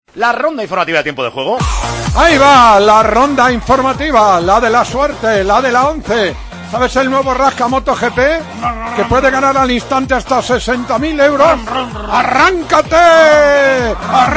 La ronda informativa de tiempo de juego. Ahí va, la ronda informativa, la de la suerte, la de la 11. ¿Sabes el nuevo Rasca MotoGP? Que puede ganar al instante hasta 60.000 euros. ¡Arráncate!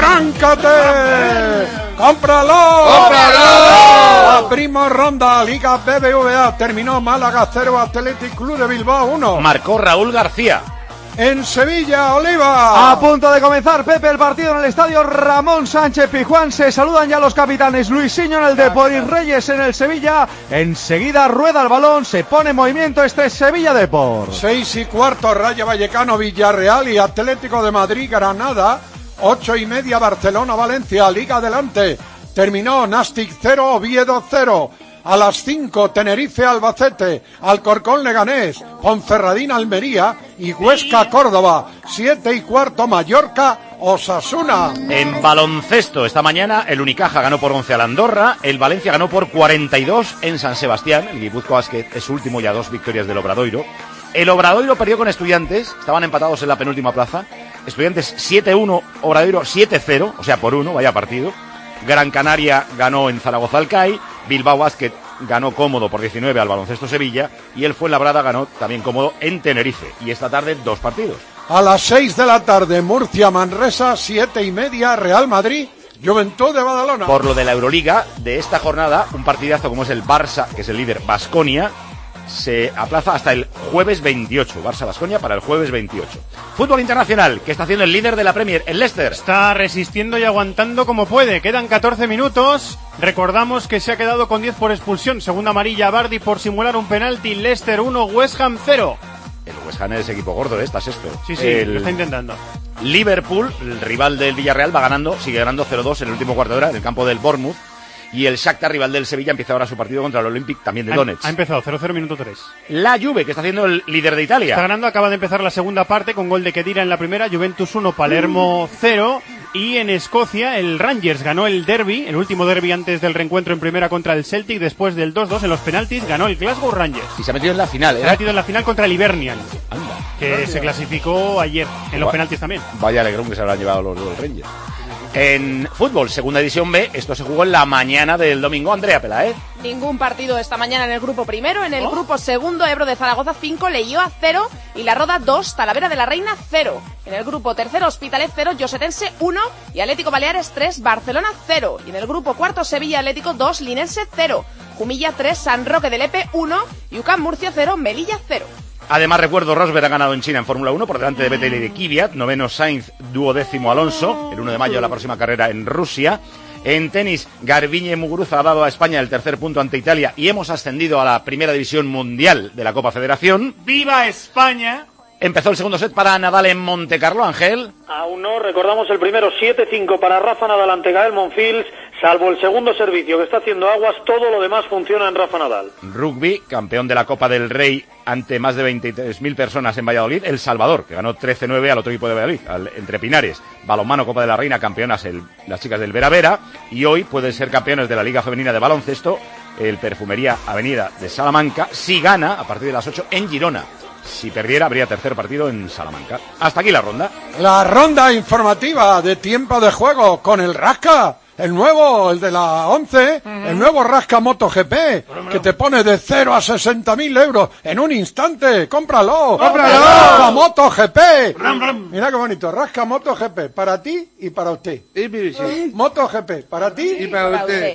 ¡Arráncate! ¡Cómpralo! ¡Cómpralo! La Primo Ronda, Liga BBVA, terminó Málaga 0, Athletic Club de Bilbao 1. Marcó Raúl García. En Sevilla, Oliva. A punto de comenzar, Pepe, el partido en el estadio Ramón Sánchez Pizjuán. Se saludan ya los capitanes Luisinho en el Depor y Reyes en el Sevilla. Enseguida rueda el balón, se pone en movimiento este Sevilla Depor. 6:15, Rayo Vallecano, Villarreal y Atlético de Madrid, Granada. 8:30, Barcelona, Valencia, Liga adelante. Terminó Nastic 0, Oviedo 0. A las 5, Tenerife, Albacete, Alcorcón, Leganés, Ponferradín, Almería y Huesca, Córdoba. 7:15, Mallorca, Osasuna. En baloncesto, esta mañana, el Unicaja ganó por 11 al Andorra, el Valencia ganó por 42 en San Sebastián, el Guipúzcoa Basket es su último ya 2 victorias del Obradoiro. El Obradoiro perdió con Estudiantes, estaban empatados en la penúltima plaza, Estudiantes 7-1, Obradoiro 7-0, o sea, por 1, vaya partido. Gran Canaria ganó en Zaragoza al CAI, Bilbao Basket ganó cómodo por 19 al Baloncesto Sevilla y el Fuenlabrada ganó también cómodo en Tenerife. Y esta tarde 2 partidos. A las 6 de la tarde, Murcia, Manresa, 7:30, Real Madrid, Juventud de Badalona. Por lo de la Euroliga, de esta jornada, un partidazo como es el Barça, que es el líder, Baskonia, se aplaza hasta el jueves 28. Barça-Baskonia para el jueves 28. Fútbol internacional, que está haciendo el líder de la Premier, el Leicester. Está resistiendo y aguantando como puede. Quedan 14 minutos. Recordamos que se ha quedado con 10 por expulsión. Segunda amarilla a Vardy por simular un penalti. Leicester 1, West Ham 0. El West Ham es equipo gordo, está sexto. Sí, lo está intentando. Liverpool, el rival del Villarreal, va ganando, sigue ganando 0-2 en el último cuarto de hora en el campo del Bournemouth. Y el Shakhtar, rival del Sevilla, empieza ahora su partido contra el Olympic, también de Donetsk. Ha empezado 0-0, minuto 3. La Juve, que está haciendo el líder de Italia. Está ganando, acaba de empezar la segunda parte con gol de Khedira en la primera, Juventus 1, Palermo 0. Y en Escocia, el Rangers ganó el derby, el último derby antes del reencuentro en primera contra el Celtic, después del 2-2 en los penaltis, ganó el Glasgow Rangers. Y se ha metido en la final, Se ha metido en la final contra el Hibernian, que Anda. se clasificó ayer en los penaltis también. Vaya alegrón que se habrán llevado los Rangers. En fútbol, segunda división B, esto se jugó en la mañana del domingo. Andrea Pelaez. Ningún partido esta mañana en el grupo primero. En el grupo segundo, Ebro de Zaragoza 5, Leioa 0 y La Roda 2, Talavera de la Reina 0. En el grupo tercero, Hospitalet 0, Llosetense 1 y Atlético Baleares 3, Barcelona 0. Y en el grupo cuarto, Sevilla Atlético 2, Linense 0, Jumilla 3, San Roque de Lepe 1 y UCAM Murcia 0, Melilla 0. Además, recuerdo, Rosberg ha ganado en China en Fórmula 1 por delante de Vettel y de Kvyat, noveno Sainz, duodécimo Alonso, el 1 de mayo de la próxima carrera en Rusia. En tenis, Garbiñe Muguruza ha dado a España el tercer punto ante Italia y hemos ascendido a la primera división mundial de la Copa Federación. ¡Viva España! Empezó el segundo set para Nadal en Montecarlo, Ángel. Aún no, recordamos el primero 7-5 para Rafa Nadal ante Gael Monfils, salvo el segundo servicio que está haciendo aguas, todo lo demás funciona en Rafa Nadal. Rugby, campeón de la Copa del Rey ante más de 23.000 personas en Valladolid, El Salvador, que ganó 13-9 al otro equipo de Valladolid, entre Pinares. Balonmano, Copa de la Reina, campeonas las chicas del Vera Vera, y hoy pueden ser campeones de la Liga Femenina de Baloncesto, el Perfumería Avenida de Salamanca, si gana a partir de las 8 en Girona. Si perdiera, habría tercer partido en Salamanca. Hasta aquí la ronda. La ronda informativa de tiempo de juego con el Rasca, el nuevo, el de la 11, el nuevo Rasca MotoGP, que te pone de 0 a 60.000 euros en un instante. ¡Cómpralo! ¡Rasca MotoGP! Mira qué bonito, Rasca MotoGP, para ti y para usted. MotoGP, para ti y para usted.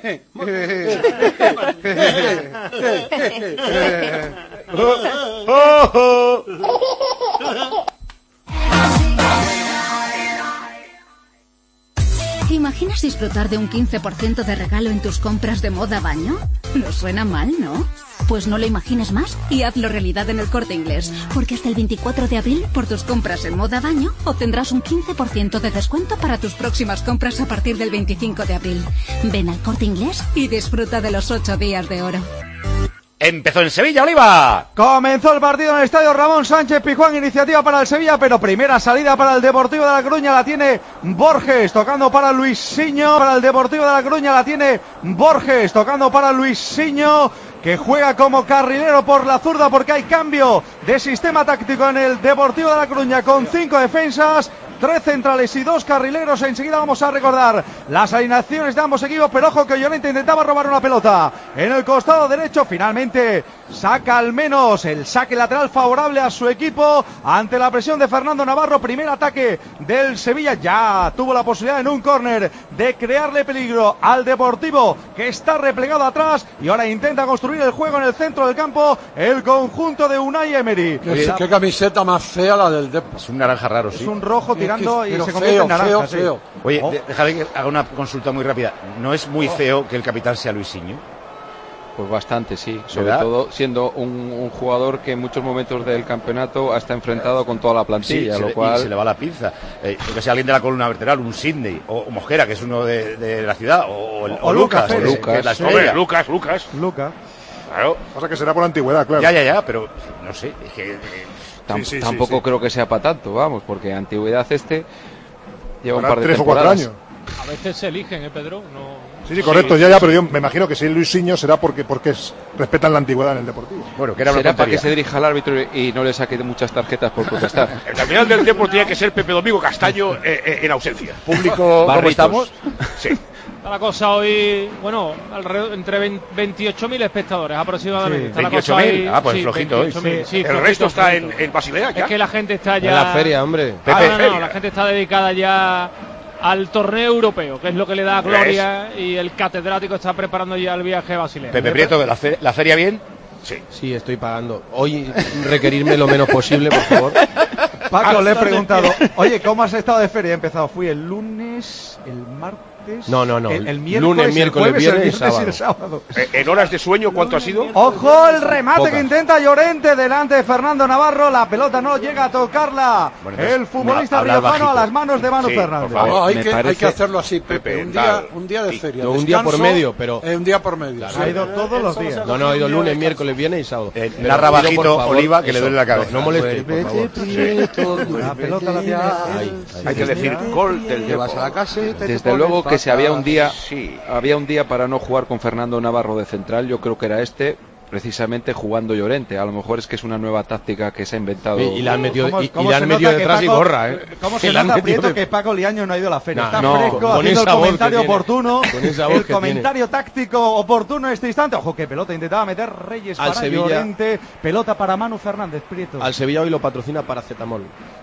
¿Te imaginas disfrutar de un 15% de regalo en tus compras de moda baño? No suena mal, ¿no? Pues no lo imagines más y hazlo realidad en el Corte Inglés, porque hasta el 24 de abril, por tus compras en moda baño, obtendrás un 15% de descuento para tus próximas compras a partir del 25 de abril. Ven al Corte Inglés y disfruta de los 8 días de oro. Empezó en Sevilla, Oliva. Comenzó el partido en el estadio Ramón Sánchez Pizjuán, iniciativa para el Sevilla, pero primera salida para el Deportivo de La Coruña, la tiene Borges, tocando para Luisinho, para el Deportivo de La Coruña la tiene Borges, tocando para Luisinho, que juega como carrilero por la zurda porque hay cambio de sistema táctico en el Deportivo de La Coruña con 5 defensas 3 centrales y 2 carrileros. Enseguida vamos a recordar las alineaciones de ambos equipos, pero ojo que Llorente intentaba robar una pelota en el costado derecho. Finalmente saca al menos el saque lateral favorable a su equipo ante la presión de Fernando Navarro. Primer ataque del Sevilla, ya tuvo la posibilidad en un córner de crearle peligro al Deportivo, que está replegado atrás y ahora intenta construir el juego en el centro del campo el conjunto de Unai Emery. Qué camiseta más fea la del Depor. Es un naranja raro, sí. Es un rojo tirando y se convierte feo, en naranja. feo. Oye, déjame que haga una consulta muy rápida. ¿No es muy feo que el capitán sea Luisinho? Pues bastante, sí. Sobre ¿verdad? todo siendo un jugador que en muchos momentos del campeonato está enfrentado con toda la plantilla, Sí, lo cual... y se le va la pinza. Yo que sea alguien de la columna vertebral, un Sidney, o Mosquera, que es uno de la ciudad, o Lucas, Pérez. que es la Hombre, estrella. Lucas. Lucas. Claro. Pasa que será por antigüedad, claro. Ya, pero no sé, es que... Tampoco creo que sea para tanto, vamos, porque antigüedad lleva un Ahora par de 3 o 4 temporadas. años. A veces se eligen, Pedro. No... Sí, correcto, ya, pero yo me imagino que si es Luisinho será porque respetan la antigüedad en el Deportivo. Bueno, que era Será una para que tontería. se dirija al árbitro y no le saque de muchas tarjetas por protestar. El capitán del Depor tiene que ser Pepe Domingo Castaño en ausencia. Público, ¿cómo Barritos. estamos? Sí. Está la cosa hoy, bueno, alrededor entre 28.000 espectadores aproximadamente. Sí. Está la cosa 28.000. hoy- Ah, pues sí, flojito hoy. 28.000, sí, El flojito, resto está flojito. en Basilea ya. Es que la gente está ya... En la feria, hombre. Pepe. No, la gente está dedicada ya al torneo europeo, que es lo que le da gloria, y el catedrático está preparando ya el viaje a Basilea. Pepe Prieto, la feria bien. Sí, estoy pagando. Hoy requerirme lo menos posible, por favor. Paco, le he preguntado, oye, ¿cómo has estado de feria? He empezado, fui el lunes, el martes... No. El miércoles, Lunes, el miércoles, jueves, viernes y el sábado. En horas de sueño, ¿cuánto ha sido? Ojo el remate Pocas. que intenta Llorente delante de Fernando Navarro. La pelota no llega a tocarla. Bueno, entonces, El futbolista hablar riojano bajito. a las manos de Manu Sí, Fernández. por favor. No, hay me que parece- hacerlo así, Pepe. Pepe, Un día de feria. No, un día por Descanso, medio, pero- un día por medio. Ha ido todos los días. No, ha ido lunes, miércoles, viernes y sábado. Pero narra pido, bajito, por favor, Oliva, que le eso, duele la cabeza. No molestes, por favor. La pelota la tiene. Hay que decir gol del Depor. Desde luego que si había un día para no jugar con Fernando Navarro de central, yo creo que era precisamente jugando Llorente. A lo mejor es que es una nueva táctica que se ha inventado. Y la han metido, ¿Cómo- y cómo le se han metido nota que detrás y Paco- gorra, ¿Cómo se Que le han nota, metido Prieto, de- que Paco Liaño no ha ido a la feria? No, Está no, fresco, con haciendo esa el voz que comentario tiene. oportuno. Con esa voz El que comentario táctico oportuno en este instante. Ojo, que pelota intentaba meter Reyes Al para Sevilla. Llorente. Pelota para Manu Fernández, Prieto. Al Sevilla hoy lo patrocina paracetamol.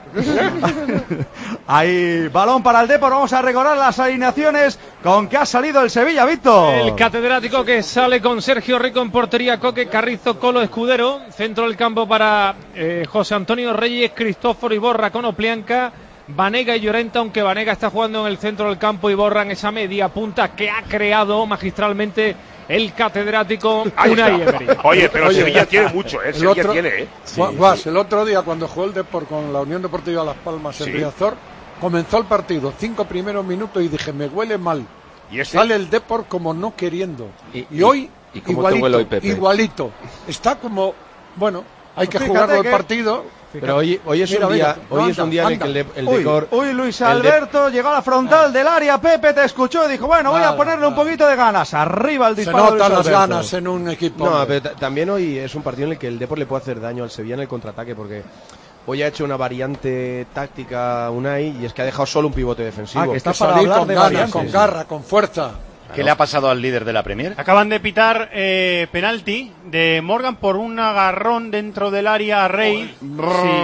Ahí, balón para el Depor. Vamos a recordar las alineaciones con que ha salido el Sevilla, Víctor. El catedrático que sale con Sergio Rico en portería, Coque, Carrizo, Colo, Escudero. Centro del campo para José Antonio Reyes, Cristóforo Iborra con Oplianca, Vanega y Llorente, aunque Vanega está jugando en el centro del campo y borran esa media punta que ha creado magistralmente el catedrático Ahí Unai está. Emery. Oye, pero Oye, Sevilla tiene mucho, el Sevilla otro- tiene, Guas, el otro día cuando jugó el Depor con la Unión Deportiva Las Palmas en Sí. Riazor, comenzó el partido, 5 primeros minutos y dije, me huele mal. Y este- Sale el Depor como no queriendo. Y- hoy, y cómo te huele hoy, Pepe. igualito. Está como, bueno, hay que Fíjate jugarlo el que- partido. Pero hoy es Mira, un día, mira, hoy es un día en el anda, que el Uy, decor... uy, Luis el de- Alberto llegó a la frontal del área. Pepe te escuchó y dijo, bueno, voy a Nada, ponerle un nada. poquito de ganas. Arriba el Se disparo de notan Luis las Alberto. ganas en un equipo. No, hombre. pero también hoy es un partido en el que el Depor le puede hacer daño al Sevilla en el contraataque, porque hoy ha hecho una variante táctica Unai y es que ha dejado solo un pivote defensivo. Ah, que está Que para salir hablar con de ganas, variantes. con garra, con fuerza. ¿Qué le ha pasado al líder de la Premier? Acaban de pitar penalti de Morgan por un agarrón dentro del área a Rey. Sí,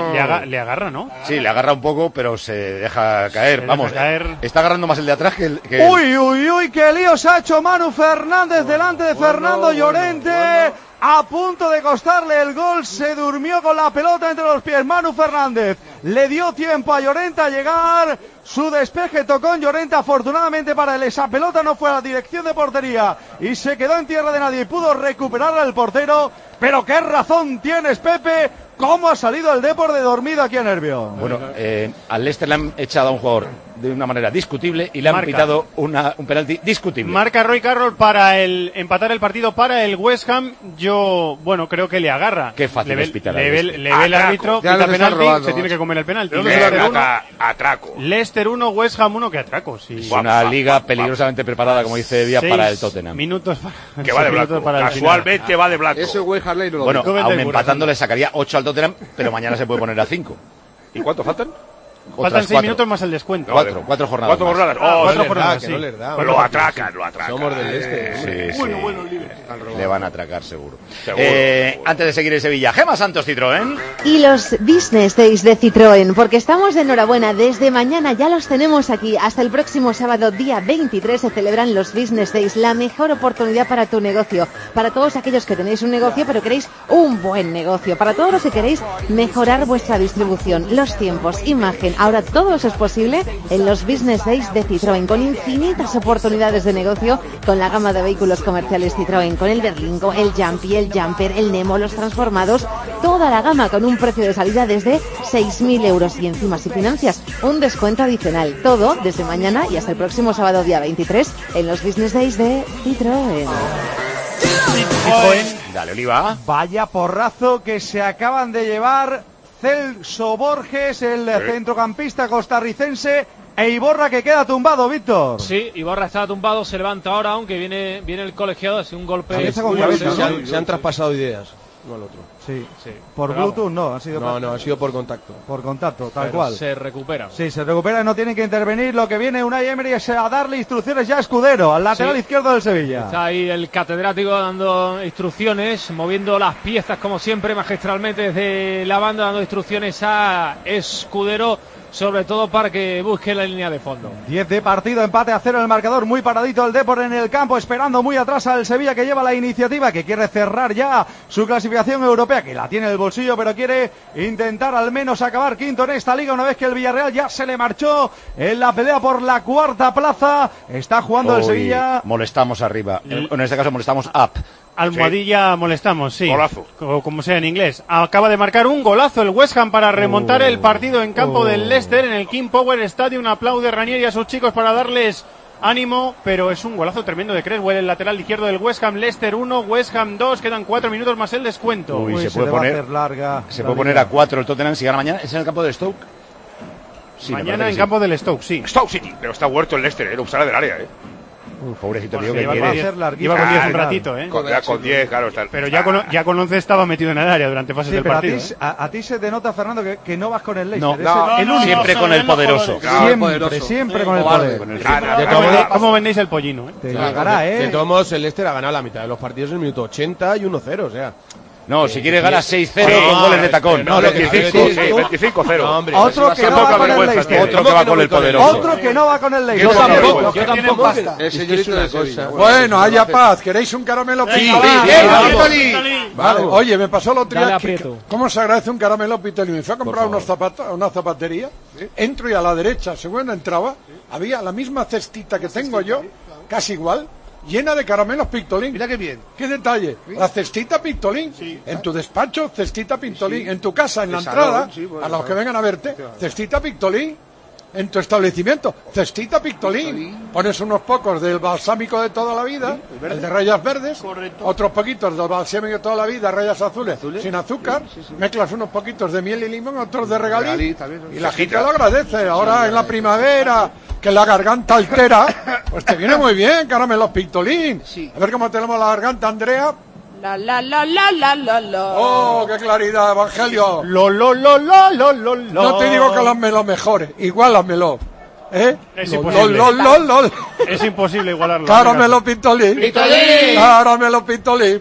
le agarra, ¿no? Sí, le agarra un poco, pero se deja caer. Se Vamos, deja caer. está agarrando más el de atrás que el... que- Uy, uy, uy, qué lío se ha hecho Manu Fernández delante de Fernando Llorente. A punto de costarle el gol, se durmió con la pelota entre los pies Manu Fernández. Le dio tiempo a Llorente a llegar. Su despeje tocó en Llorente, afortunadamente para él. Esa pelota no fue a la dirección de portería y se quedó en tierra de nadie y pudo recuperarla el portero. Pero qué razón tienes, Pepe. ¿Cómo ha salido el Depor de dormido aquí en Nervio? Bueno, al Leicester le han echado a un jugador de una manera discutible y le han Marca. pitado un penalti discutible. Marca Roy Carroll para empatar el partido para el West Ham. Yo, bueno, creo que le agarra. Qué fácil le ve, es pitar le al ve, Leicester. le ve el Atraco. árbitro, Ya pita nos están penalti, robando, se tiene macho. que comer el penalti. ¿De dónde se la Leicester reúna? atraco. Leicester 1, West Ham 1, que atraco. Sí. Es una liga peligrosamente preparada, como dice Díaz, para el Tottenham. Minutos para, Que va de 6 minutos blanco. para el Casualmente va de blanco. Eso Wayne Harley no lo Bueno, dice. Joven aún del empatando Burras. le sacaría 8 al Tottenham, pero mañana se puede poner a 5. ¿Y cuánto faltan? Faltan 6 minutos más el descuento. 4 jornadas. 4 jornadas. Cuatro jornadas, sí. no les da. Lo atracan. Somos del este. Sí. Le van a atracar seguro. Antes de seguir en Sevilla, Gemma Santos, Citroën. Y los Business Days de Citroën, porque estamos de enhorabuena. Desde mañana ya los tenemos aquí. Hasta el próximo sábado, día 23, se celebran los Business Days. La mejor oportunidad para tu negocio. Para todos aquellos que tenéis un negocio, pero queréis un buen negocio. Para todos los que queréis mejorar vuestra distribución, los tiempos, imagen. Ahora todo eso es posible en los Business Days de Citroën, con infinitas oportunidades de negocio, con la gama de vehículos comerciales Citroën, con el Berlingo, el Jumpy, el Jumper, el Nemo, los transformados, toda la gama con un precio de salida desde 6.000 euros y encima si financias un descuento adicional. Todo desde mañana y hasta el próximo sábado día 23 en los Business Days de Citroën. Dale, Oliva. Vaya porrazo que se acaban de llevar Celso Borges, el centrocampista costarricense, e Iborra que queda tumbado, Víctor. Sí, Iborra está tumbado, se levanta ahora, aunque viene el colegiado, hace un golpe. Se han traspasado ideas, no al otro. Sí. Por Pero Bluetooth no, ha sido ha sido por contacto. Por contacto, tal Pero cual. se recupera. Sí, se recupera y no tienen que intervenir. Lo que viene Unai Emery es a darle instrucciones ya a Escudero, al lateral izquierdo del Sevilla. Está ahí el catedrático dando instrucciones, moviendo las piezas como siempre magistralmente desde la banda, dando instrucciones a Escudero, sobre todo para que busque la línea de fondo. 10 de partido, empate a 0 en el marcador, muy paradito el Depor en el campo, esperando muy atrás al Sevilla, que lleva la iniciativa, que quiere cerrar ya su clasificación europea, que la tiene en el bolsillo, pero quiere intentar al menos acabar quinto en esta liga, una vez que el Villarreal ya se le marchó en la pelea por la cuarta plaza. Está jugando el Sevilla. Molestamos arriba, en este caso molestamos up. Almohadilla molestamos, sí. Golazo. Como sea en inglés. Acaba de marcar un golazo el West Ham para remontar el partido en campo del Leicester en el King Power Stadium. Aplaude Ranieri a sus chicos para darles ánimo, pero es un golazo tremendo de Creswell, el lateral izquierdo del West Ham. Leicester 1, West Ham 2, quedan 4 minutos más el descuento. Se puede poner a 4 el Tottenham si gana mañana. ¿Es en el campo del Stoke? Sí, mañana en campo del Stoke, sí. Stoke City, pero está huerto el Leicester, no sale del área, pobrecito tío, que iba con 10 un ratito, Con 10, claro. Pero ya con 11 estaba metido en el área durante fases del partido. A ti se te nota, Fernando, que no vas con el Leicester. No, siempre con el poderoso. Siempre con el poder. ¿Cómo vendéis el pollino? Te llegará, De todos modos, el Leicester ha ganado la mitad de los partidos en el minuto 80 y 1-0, o sea. No, si quieres ganar 6-0 con goles de tacón. No, 25-0. Otro que no va con el Leicester. Otro que va con el poderoso. Otro que no va con el Leicester. Yo tampoco. Es una cosa. Bueno, haya paz. ¿Queréis un caramelo Pitolín? Vale. Oye, me pasó el otro día. ¿Cómo se agradece un caramelo Pitolín? Me fui a comprar una zapatería. Entro y a la derecha, según entraba, había la misma cestita que tengo yo, casi igual, llena de caramelos Pictolín. Mira qué bien. ¿Qué detalle? La cestita Pictolín. En tu despacho, cestita Pictolín. En tu casa, en la entrada, a los que vengan a verte, cestita Pictolín. En tu establecimiento, cestita Pictolín. Pones unos pocos del balsámico de toda la vida, el de rayas verdes, otros poquitos del balsámico de toda la vida, rayas azules, sin azúcar, mezclas unos poquitos de miel y limón, otros de regalí, y la gente lo agradece. Ahora en la primavera, que la garganta altera, pues te viene muy bien, caramelos Pictolín. A ver cómo tenemos la garganta, Andrea. La la la la la la la. Oh, qué claridad, Evangelio. No te digo que las mejores, igualamelo. Es imposible. Es imposible igualarlo. Caramelo Pictolín. Caramelo Pictolín.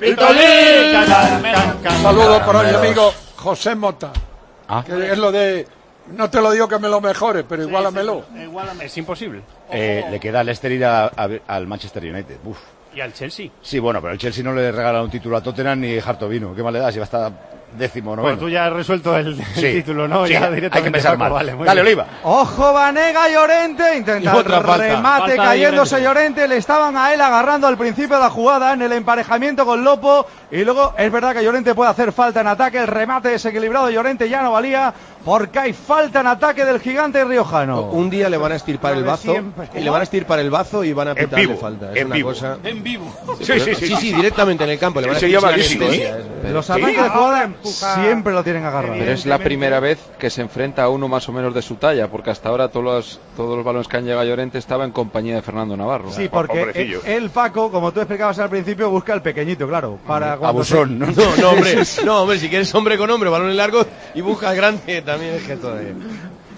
Saludos para mi amigo José Mota. Que es lo de... No te lo digo que me lo mejores, pero igualamelo. Es imposible. Le queda al Leicester ir al Manchester United. Uf. ¿Y al Chelsea? Sí, bueno, pero el Chelsea no le regala un título a Tottenham ni Hartovino. ¿Qué más le da si va a estar 10º, 9º? Pues tú ya has resuelto el título, ¿no? Sí, ya hay que empezar mal. Vale, dale, Oliva. Ojo, Vanega Llorente. Intenta el remate cayéndose Llorente. Le estaban a él agarrando al principio de la jugada en el emparejamiento con Lopo. Y luego es verdad que Llorente puede hacer falta en ataque. El remate desequilibrado de Llorente ya no valía, porque hay falta en ataque del gigante riojano. Un día le van a estirpar el bazo y le van a estirpar el bazo y van a pitarle falta. Es una cosa. En vivo. Sí, directamente en el campo. Le van a Los ataques de jugada siempre lo tienen agarrado. Pero es la primera vez que se enfrenta a uno más o menos de su talla, porque hasta ahora todos los balones que han llegado a Llorente estaba en compañía de Fernando Navarro. Sí, porque el Paco, como tú explicabas al principio, busca el pequeñito, claro, para abusón, ¿no? No, hombre, si quieres hombre con hombre, balones largos y busca el grande, también es gesto de...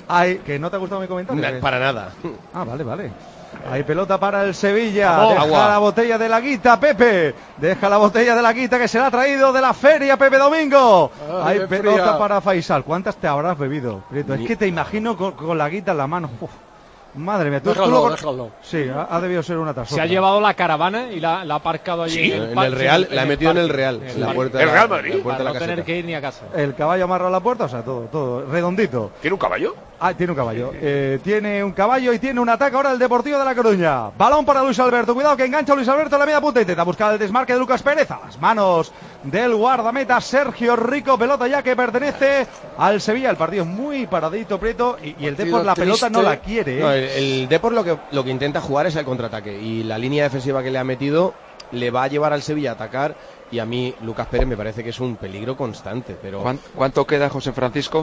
¿Que no te ha gustado mi comentario? Para nada. Ah, vale. Hay pelota para el Sevilla. Vamos, Deja agua. la botella de la guita, Pepe. Deja la botella de la guita que se la ha traído de la feria, Pepe Domingo. Hay pelota fría. para Faisal. ¿Cuántas te habrás bebido, Prieto? Es que te imagino con la guita en la mano. Uf. Madre mía, Déjalo. Sí, ha debido ser una tras Se otra. ha llevado la caravana y la ha aparcado allí Sí, en el Real, la ha metido en el Real. En la puerta de ¿El Real Madrid? la puerta de Para la no tener caseta. que ir ni a casa. El caballo amarra la puerta, o sea, todo redondito. ¿Tiene un caballo? Ah, tiene un caballo. Tiene un caballo y tiene un ataque ahora el Deportivo de La Coruña. Balón para Luis Alberto. Cuidado que engancha Luis Alberto en la media punta. Intenta buscar el desmarque de Lucas Pérez. A las manos del guardameta Sergio Rico. Pelota ya que pertenece al Sevilla. El partido es muy paradito, Prieto. Y el Depor la pelota no la quiere. No, el Depor lo que intenta jugar es el contraataque. Y la línea defensiva que le ha metido le va a llevar al Sevilla a atacar. Y a mí, Lucas Pérez me parece que es un peligro constante. Pero ¿Cuánto queda, José Francisco?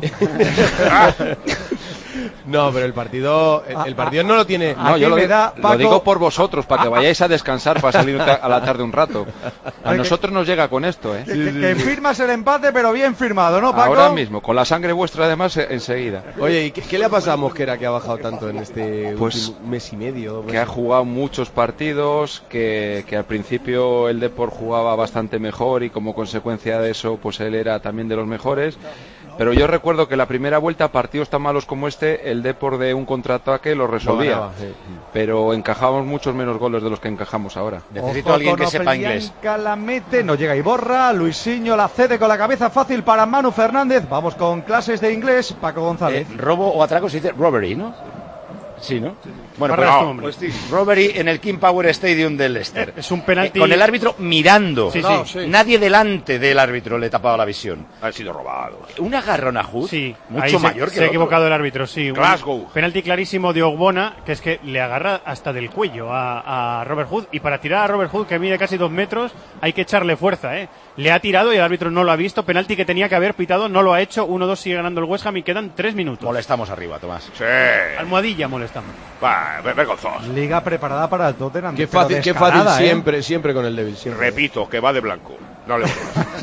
no, pero el partido no lo tiene. No, yo lo digo por vosotros, para que vayáis a descansar, para salir a la tarde un rato. A nosotros nos llega con esto, ¿eh? Que firmas el empate, pero bien firmado, ¿no, Paco? Ahora mismo, con la sangre vuestra además, enseguida. Oye, ¿y qué le ha pasado a Mosquera que ha bajado tanto en este último mes y medio? Que ha jugado muchos partidos, que al principio el Depor jugaba bastante mejor y como consecuencia de eso pues él era también de los mejores, pero yo recuerdo que la primera vuelta, partidos tan malos como este, el Depor de un contraataque lo resolvía, pero encajábamos muchos menos goles de los que encajamos ahora. Necesito a alguien que sepa inglés. La mete, no llega Iborra, Luisinho la cede con la cabeza fácil para Manu Fernández. Vamos con clases de inglés, Paco González. Robo o atraco se dice robbery, ¿no? Sí, ¿no? Bueno, pues robbery en el King Power Stadium del Leicester. Es un penalti. Con el árbitro mirando. Sí. Nadie delante del árbitro le tapaba la visión. Han sido robados. Un agarrón a Hood. Sí, mucho mayor que se ha equivocado el árbitro, sí. Glasgow. Penalti clarísimo de Ogbona, que es que le agarra hasta del cuello a Robert Hood. Y para tirar a Robert Hood, que mide casi 2 metros, hay que echarle fuerza, ¿eh? Le ha tirado y el árbitro no lo ha visto. Penalti que tenía que haber pitado, no lo ha hecho. 1-2 sigue ganando el West Ham y quedan 3 minutos. Molestamos arriba, Tomás. Sí. Almohadilla molestamos. Va, vergonzoso. Liga preparada para el Tottenham. Qué fácil siempre con el débil. Siempre. Repito, que va de blanco. No le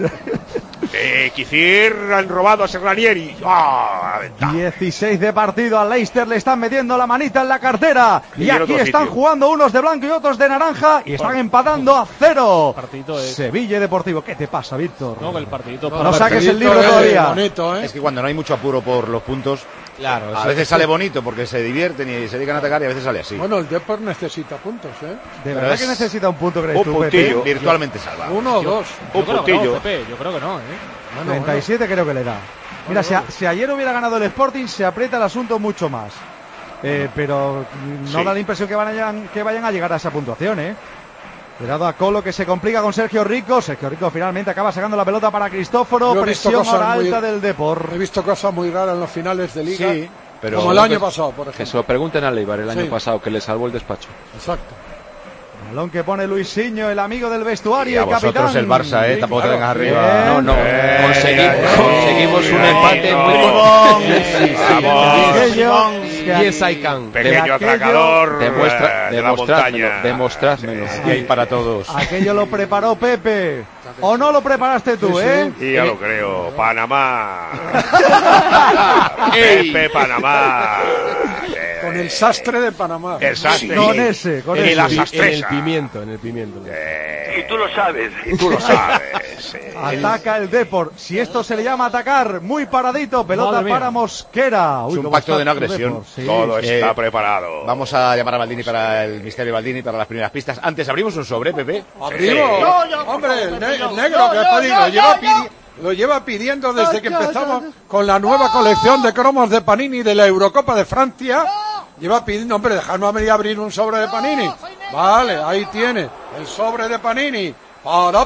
Kicir han robado a Serranieri. 16 de partido al Leicester, le están metiendo la manita en la cartera. Y aquí están sitio. jugando unos de blanco y otros de naranja y están empatando a 0. Sevilla Deportivo. ¿Qué te pasa, Víctor? No, el partidito. No saques el libro todavía. Bonito, ¿eh? Es que cuando no hay mucho apuro por los puntos, Claro, a veces sale bonito porque se divierten y se dedican a atacar y a veces sale así. Bueno, el Depor necesita puntos, ¿eh? ¿De verdad que necesita un punto, crees un tú, puntillo, Pepe? virtualmente salvado. 1 o 2. Yo creo que no, Pepe, yo creo que no, 37 creo que le da. Mira, si ayer hubiera ganado el Sporting, se aprieta el asunto mucho más. Pero no da la impresión que vayan a llegar a esa puntuación, ¿eh? Cuidado a Colo, que se complica con Sergio Rico. Sergio Rico finalmente acaba sacando la pelota para Cristóforo. Presión ahora alta del Depor. He visto cosas muy raras en los finales de Liga. Sí, pero como el año pasado, por ejemplo. Que se lo pregunten a Leibar el año pasado, que le salvó el despacho. Exacto. Balón que pone Luisinho, el amigo del vestuario, y a el capitán. vosotros el Barça, tampoco te vengas arriba. No, conseguimos un empate muy Yes, I can. Pequeño atracador de la montaña. Demostrádmelo. Y hay para todos. Aquello lo preparó Pepe. ¿O no lo preparaste tú, Sí, ya lo creo. Panamá. Pepe, Panamá. Con el sastre de Panamá. El sastre. Con ese. En el pimiento. Y tú lo sabes. Ataca el Depor. Si esto se le llama atacar, muy paradito. Pelota para Mosquera. Es un pacto de no agresión. Sí. Todo está preparado. Vamos a llamar a Maldini para el misterio Maldini para las primeras pistas. Antes abrimos un sobre, Pepe. ¡Abrimos! Hombre, el negro que ha pedido. Lo lleva pidiendo desde que empezamos con la nueva colección de cromos de Panini de la Eurocopa de Francia. Lleva pidiendo, hombre, dejadme a mí abrir un sobre de Panini. Vale, ahí tiene el sobre de Panini. Para.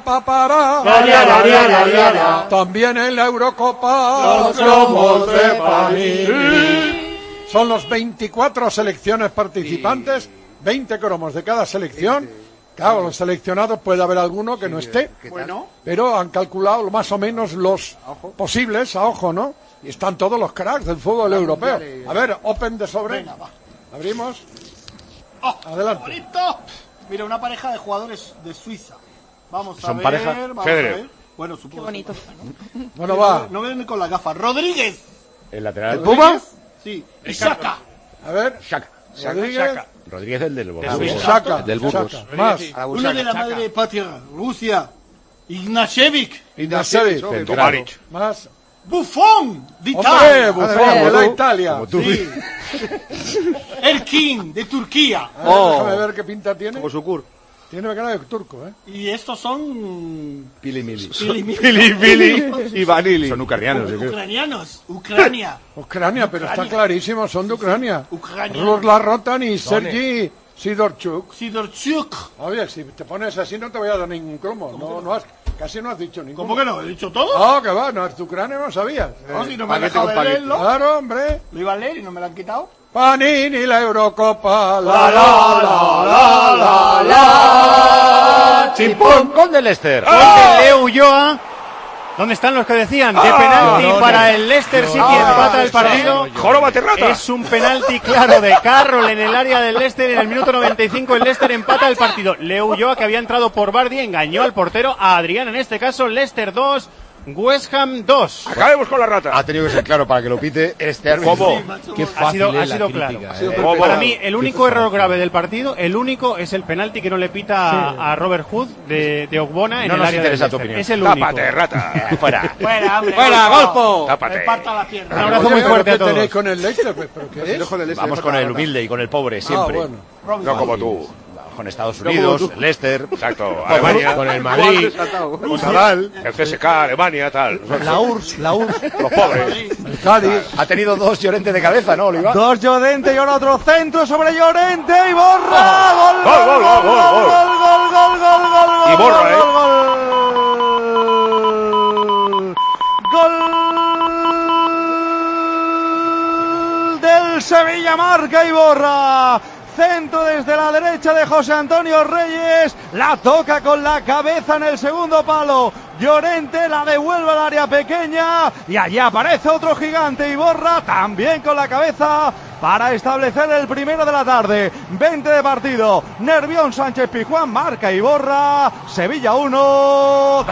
También en la Eurocopa los cromos de Panini. Son los 24 selecciones participantes, 20 cromos de cada selección. Claro, los seleccionados puede haber alguno que no esté, pero han calculado más o menos los posibles a ojo, ¿no? Y están todos los cracks del fútbol europeo. A ver, open de sobre. Abrimos. Adelante. Bonito. Mira, una pareja de jugadores de Suiza. Vamos a ¿Son ver. pareja? Vamos Federer. a ver. Bueno, supongo. Qué bonito. Bueno, va. No ven con las gafas. Rodríguez. El lateral. ¿El Puma? Sí. Y Saka. A ver. Shaka. Rodríguez. Rodríguez, el del Burgos. Shaka. Del Burgos. Shaka. Más. Uno de la madre patria, Rusia. Ignashevich. Tomaric. Más. Buffon, de Hombre, Italia. Buffon, de la Italia. Como tú. Sí. Erkin, de Turquía. A ver, déjame ver qué pinta tiene. Como Sukur. Tiene cara de turco, ¿eh? Y estos son... Pili-mili. Pili y Vanili. Son ucranianos, yo creo. Ucranianos. Ucrania. Ucrania, pero está clarísimo, son de Ucrania. Ucrania. Ruslan Rotan y Sergi Sidorchuk. Sidorchuk. Oye, si te pones así no te voy a dar ningún cromo. Casi no has dicho ninguno. ¿Cómo que no? ¿He dicho todo? No, que va, no, es de Ucrania, no sabías. No, si no me han dejado de leerlo. Claro, hombre. Lo iba a leer y no me lo han quitado. Panini, la Eurocopa, la. Chimpón, gol del Leicester. Gol de Leo Ulloa. ¿Dónde están los que decían? De penalti para el Leicester City, empata el partido. Joroba Terrata. Es un penalti claro de Carroll en el área del Leicester. En el minuto 95 el Leicester empata el partido. Leo Ulloa, que había entrado por Vardy, engañó al portero, a Adrián en este caso. Leicester 2, West Ham 2. Acabemos con la rata. Ha tenido que ser claro para que lo pite este árbitro. ¿Cómo? Qué fácil Ha es la sido crítica, claro. Para mí, el único error grave del partido, el único es el penalti que no le pita a Robert Hood de Ogbonna en No el nos área interesa del tu Leicester. opinión. Es el único. Tápate, rata. Fuera. Fuera, hombre. ¡Fuera, Golfo! Tápate. Me parta la pierna. Un abrazo Oye, muy fuerte a ¿qué todos. tenéis con el Leicester? ¿Pero qué es? Vamos con el humilde y con el pobre, siempre. bueno. No como tú. Con Estados Unidos, Leicester. Exacto. Alemania. Con el Madrid. Con Nadal. El CSK, Alemania, tal. La URSS. Los pobres. El Cádiz. Ha tenido 2 Llorente de cabeza, ¿no, Oliva? 2 Llorente y ahora otro centro sobre Llorente y Borra. Gol, gol. Y Borra, Gol del Sevilla, marca y Borra. Centro desde la derecha de José Antonio Reyes, la toca con la cabeza en el segundo palo. Llorente la devuelve al área pequeña y allí aparece otro gigante, Iborra, también con la cabeza para establecer el primero de la tarde. 20 de partido, Nervión Sánchez Pizjuán, marca Iborra, Sevilla 1,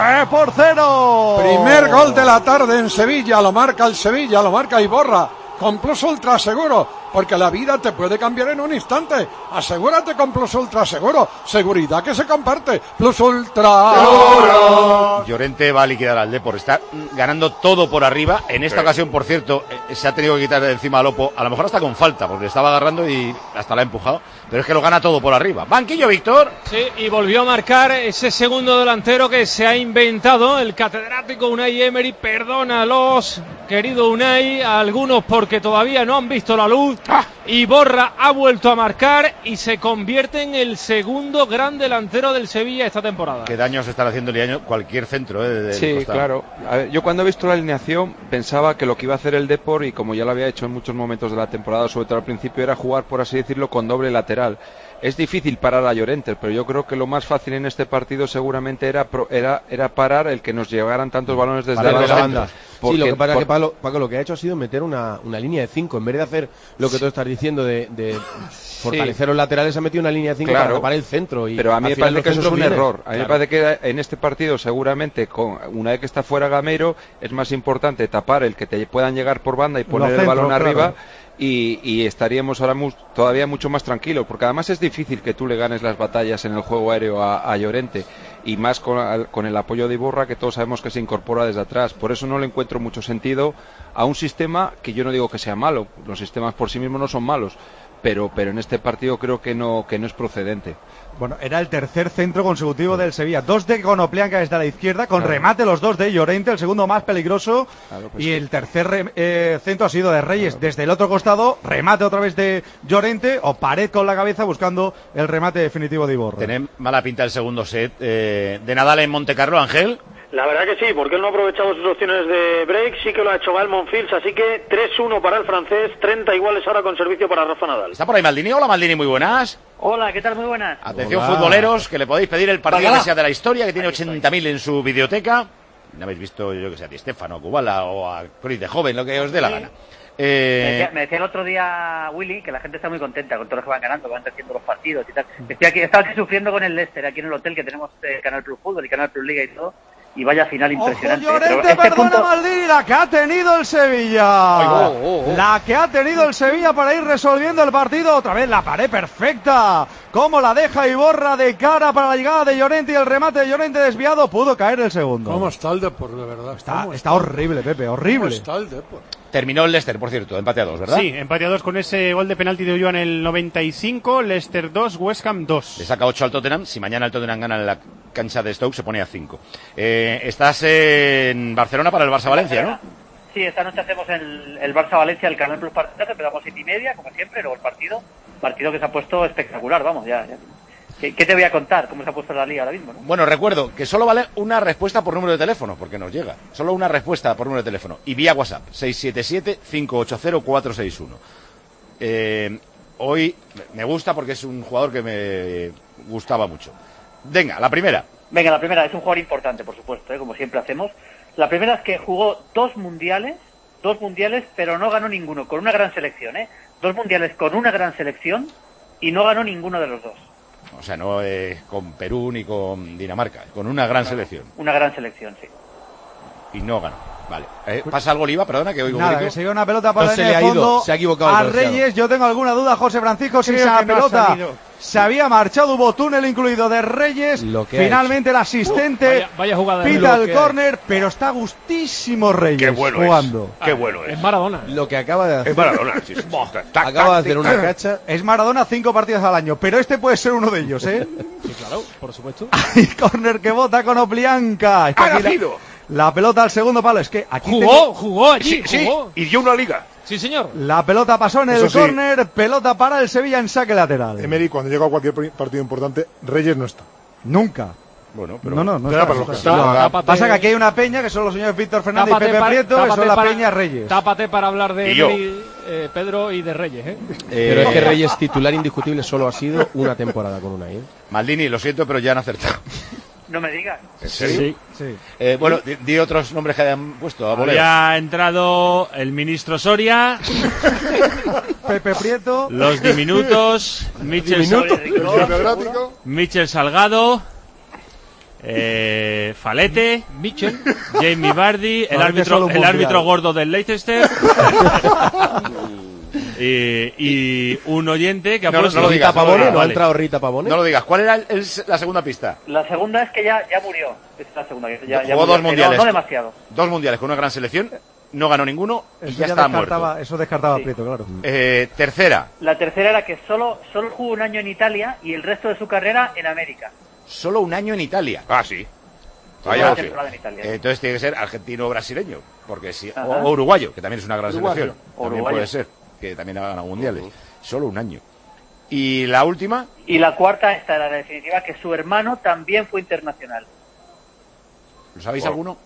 3-0. Primer gol de la tarde en Sevilla, lo marca el Sevilla, lo marca Iborra. Con Plus Ultra Seguro, porque la vida te puede cambiar en un instante. Asegúrate con Plus Ultra Seguro. Seguridad que se comparte. Plus Ultra Seguro. Llorente va a liquidar al Depor. Está ganando todo por arriba. En esta ocasión, por cierto, se ha tenido que quitar de encima a Lopo. A lo mejor hasta con falta, porque le estaba agarrando y hasta la ha empujado. Pero es que lo gana todo por arriba. Banquillo, Víctor. Sí, y volvió a marcar ese segundo delantero que se ha inventado el catedrático Unai Emery. Perdónalos, querido Unai, a algunos porque todavía no han visto la luz. Y Borra ha vuelto a marcar y se convierte en el segundo gran delantero del Sevilla esta temporada. Qué daños están haciendo el año cualquier centro, Sí, costado. claro. A ver, yo cuando he visto la alineación pensaba que lo que iba a hacer el Depor, y como ya lo había hecho en muchos momentos de la temporada, sobre todo al principio, era jugar, por así decirlo, con doble lateral. Es difícil parar a Llorente, pero yo creo que lo más fácil en este partido seguramente era parar el que nos llegaran tantos balones desde la banda. Sí, lo que pasa es que Paco lo que ha hecho ha sido meter una línea de 5. En vez de hacer lo que tú estás diciendo de fortalecer los laterales, ha metido una línea de 5 para tapar el centro. Pero a mí me parece que eso es un error. A mí me parece que en este partido, seguramente, una vez que está fuera Gameiro, es más importante tapar el que te puedan llegar por banda y poner el balón arriba. Y estaríamos ahora todavía mucho más tranquilos, porque además es difícil que tú le ganes las batallas en el juego aéreo a Llorente, y más con el apoyo de Iborra, que todos sabemos que se incorpora desde atrás. Por eso no le encuentro mucho sentido a un sistema que yo no digo que sea malo, los sistemas por sí mismos no son malos, pero en este partido creo que no es procedente. Bueno, era el tercer centro consecutivo del Sevilla. 2 de Konoplyanka desde la izquierda, con remate los 2 de Llorente, el segundo más peligroso. Y el tercer centro ha sido de Reyes desde el otro costado, remate otra vez de Llorente, o Pared con la cabeza buscando el remate definitivo de Iborra. Tiene mala pinta el segundo set de Nadal en Montecarlo, Ángel. La verdad que sí, porque él no ha aprovechado sus opciones de break, sí que lo ha hecho Gael Monfils, así que 3-1 para el francés, 30 iguales ahora con servicio para Rafa Nadal. ¿Está por ahí Maldini? Hola Maldini, muy buenas. Hola, ¿qué tal? Muy buenas. Atención, futboleros, que le podéis pedir el partido que sea de la historia, que tiene 80.000 en su videoteca. No habéis visto, yo que sé, a Di Stéfano, a Kubala o a Cruz de Joven, lo que os dé la gana. Me decía el otro día Willy que la gente está muy contenta con todos los que van ganando, que van creciendo los partidos y tal. Estaba aquí sufriendo con el Leicester, aquí en el hotel, que tenemos Canal Plus Fútbol y Canal Plus Liga y todo. y vaya final impresionante. Ojo, Llorente, Pero perdona Maldini, la que ha tenido el Sevilla. La que ha tenido el Sevilla para ir resolviendo el partido. Otra vez la pared perfecta. Cómo la deja Iborra de cara para la llegada de Llorente y el remate de Llorente desviado. Pudo caer el segundo. ¿Cómo está el Depor, de verdad? Está horrible, Pepe, horrible. ¿Cómo está el Depor? Terminó el Leicester, por cierto, empate a 2, ¿verdad? Sí, empate a 2 con ese gol de penalti de Ulloa en el 95, Leicester 2, West Ham 2. Le saca 8 al Tottenham. Si mañana el Tottenham gana en la cancha de Stoke, se pone a 5. Estás en Barcelona para el Barça-Valencia, ¿no? Sí, esta noche hacemos el Barça-Valencia, el Canal Plus partido, empezamos 7:30, como siempre, luego el partido que se ha puesto espectacular, vamos, ya. ¿Qué te voy a contar? ¿Cómo se ha puesto la liga ahora mismo, no? Bueno, recuerdo que solo vale una respuesta por número de teléfono, porque nos llega. Solo una respuesta por número de teléfono. Y vía WhatsApp, 677-580-461. Hoy me gusta porque es un jugador que me gustaba mucho. Venga, la primera. Es un jugador importante, por supuesto, como siempre hacemos. La primera es que jugó dos mundiales, pero no ganó ninguno, con una gran selección, 2 mundiales con una gran selección y no ganó ninguno de los dos. O sea, no con Perú ni con Dinamarca, con una gran selección. Una gran selección, sí. Y no ganó. Vale. ¿Pasa algo, Oliva? Perdona, que oigo un Nada, grito. que se dio una pelota para se en le el ha fondo ido, se ha equivocado el a colegiado. Reyes. Yo tengo alguna duda, José Francisco, si Creo esa que no ha pelota salido. se había marchado, hubo túnel incluido de Reyes. Lo que ha Finalmente el asistente Vaya jugada. pita Lo el que córner, pero está gustísimo Reyes Qué bueno jugando. es. Qué bueno es. Es Maradona. Lo que acaba de hacer. Es Maradona. Sí, sí. Acaba de hacer una cacha. Es Maradona 5 partidos al año, pero este puede ser uno de ellos, ¿eh? Sí, claro, por supuesto. Y córner que bota con Oplianca. Está ¡Ha aquí nacido! la pelota al segundo palo. Es que aquí Jugó allí, Sí, jugó. y dio una liga. Sí, señor. la pelota pasó en el Eso sí. córner, pelota para el Sevilla en saque lateral. Emery, cuando llega a cualquier partido importante, Reyes no está. Nunca. Bueno, pero... No Era está, para los no que está. estaban. Tápate- Pasa que aquí hay una peña que son los señores Víctor Fernández y Pepe Prieto, que son la peña Reyes. Tápate para hablar de Y yo. Pedro y de Reyes, ¿eh? Pero es que Reyes titular indiscutible solo ha sido una temporada con Unai. Maldini, lo siento, pero ya han acertado. No me digas. ¿En serio? Sí. Bueno, di otros nombres que hayan puesto a voleo. Había entrado el ministro Soria, Pepe Prieto. los diminutos, Michel Salgado, Falete, Mitchell, Jamie Vardy, el Falete solo un mundial. árbitro gordo del Leicester y un oyente que ha No, puesto... no lo digas, Rita Pavone, no, ¿no ha vale. entrado Rita Pavone? No lo digas. ¿Cuál era la segunda pista? La segunda es que ya murió. Esta es la segunda. Ya Jugó murió, dos pero mundiales. no demasiado. 2 mundiales con una gran selección, no ganó ninguno y Eso ya está muerto. Eso descartaba Prieto, claro. Tercera, La tercera era que solo jugó un año en Italia y el resto de su carrera en América. solo un año en Italia. Ah, sí. Una Vaya, sí. temporada en Italia. Entonces tiene que ser argentino o brasileño, porque si, Ajá. o uruguayo, que también es una gran Uruguayo. selección. También Uruguayo. puede ser, que también ha ganado mundiales. Solo un año. Y la última, Y la cuarta, esta era la definitiva, que su hermano también fue internacional. ¿lo sabéis Wow. alguno?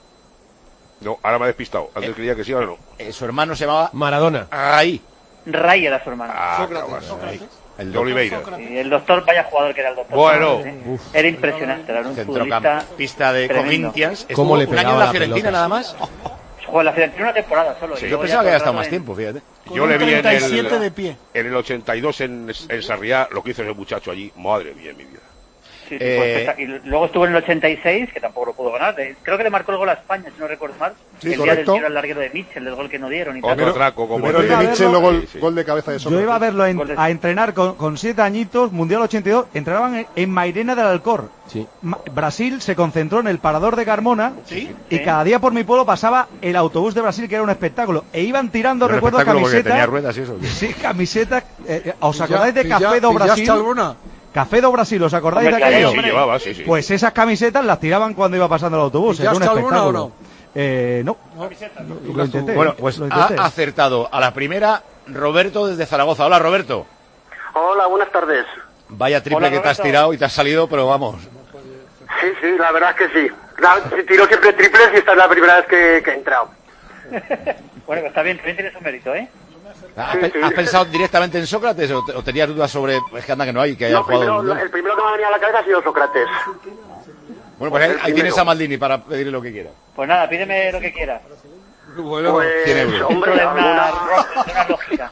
No, ahora me ha despistado. Antes creía que sí, ahora no. Su hermano se llamaba Maradona. Raí. Ray era su hermano. Ah, El de Oliveira. Y el doctor, vaya jugador que era el doctor. Bueno. ¿eh? Era impresionante, era un futbolista centrocampista de tremendo. Corinthians. ¿Cómo Estuvo le un año en pegaba la la Fiorentina pelota? nada más. Jugó en la Fiorentina una temporada solo. Sí, y yo luego pensaba ya que había estado contratado más en- tiempo, fíjate. Yo le vi en 37 de el, pie. en el 82 en Sarriá, lo que hizo ese muchacho allí. Madre mía, mi vida. Sí, pues, y luego estuvo en el 86, que tampoco lo pudo ganar. Creo que le marcó el gol a España, si no recuerdo mal. Sí, el correcto. día del tiro al larguero de Mitchell, el gol que no dieron y tal. Otro atraco como Primero el de Iba a Mitchell, verlo. luego el Sí, sí. gol de cabeza de Yo Sócrates. iba a verlo a entrenar con 7 añitos, Mundial 82, entrenaban en Mairena del Alcor. Sí. Brasil se concentró en el parador de Carmona y Sí. cada día por mi pueblo pasaba el autobús de Brasil, que era un espectáculo. E iban tirando, Era un recuerdo, espectáculo porque camisetas. tenía ruedas y eso. ¿qué? Sí, camisetas. ¿Os ¿Pilla- acordáis de pilla- Café do pillaste Brasil? alguna? Café do Brasil, ¿os acordáis Hombre, de aquello? Sí, llevaba, sí, sí. Pues esas camisetas las tiraban cuando iba pasando el autobús. Era un ¿Pillaste alguna o espectáculo. No. Lo intenté. Bueno, pues lo intenté. ha acertado a la primera Roberto desde Zaragoza. Hola, Roberto. Hola, buenas tardes. Vaya triple Hola, que te has Roberto. tirado y te has salido, pero vamos. Sí, la verdad es que sí. Tiro siempre triples y esta es la primera vez que he entrado. Bueno, pues está bien, también tiene su mérito, ¿eh? ¿Has pensado directamente en Sócrates o tenías dudas sobre... Es que anda que no hay, que haya No, jugado... el Mundial? el primero que me ha venido a la cabeza ha sido Sócrates. Bueno, pues ahí primero. tienes a Maldini para pedirle lo que quiera. Pues nada, pídeme lo que quieras. Pues, 100 euros. hombre, Dentro de una alguna... lógica.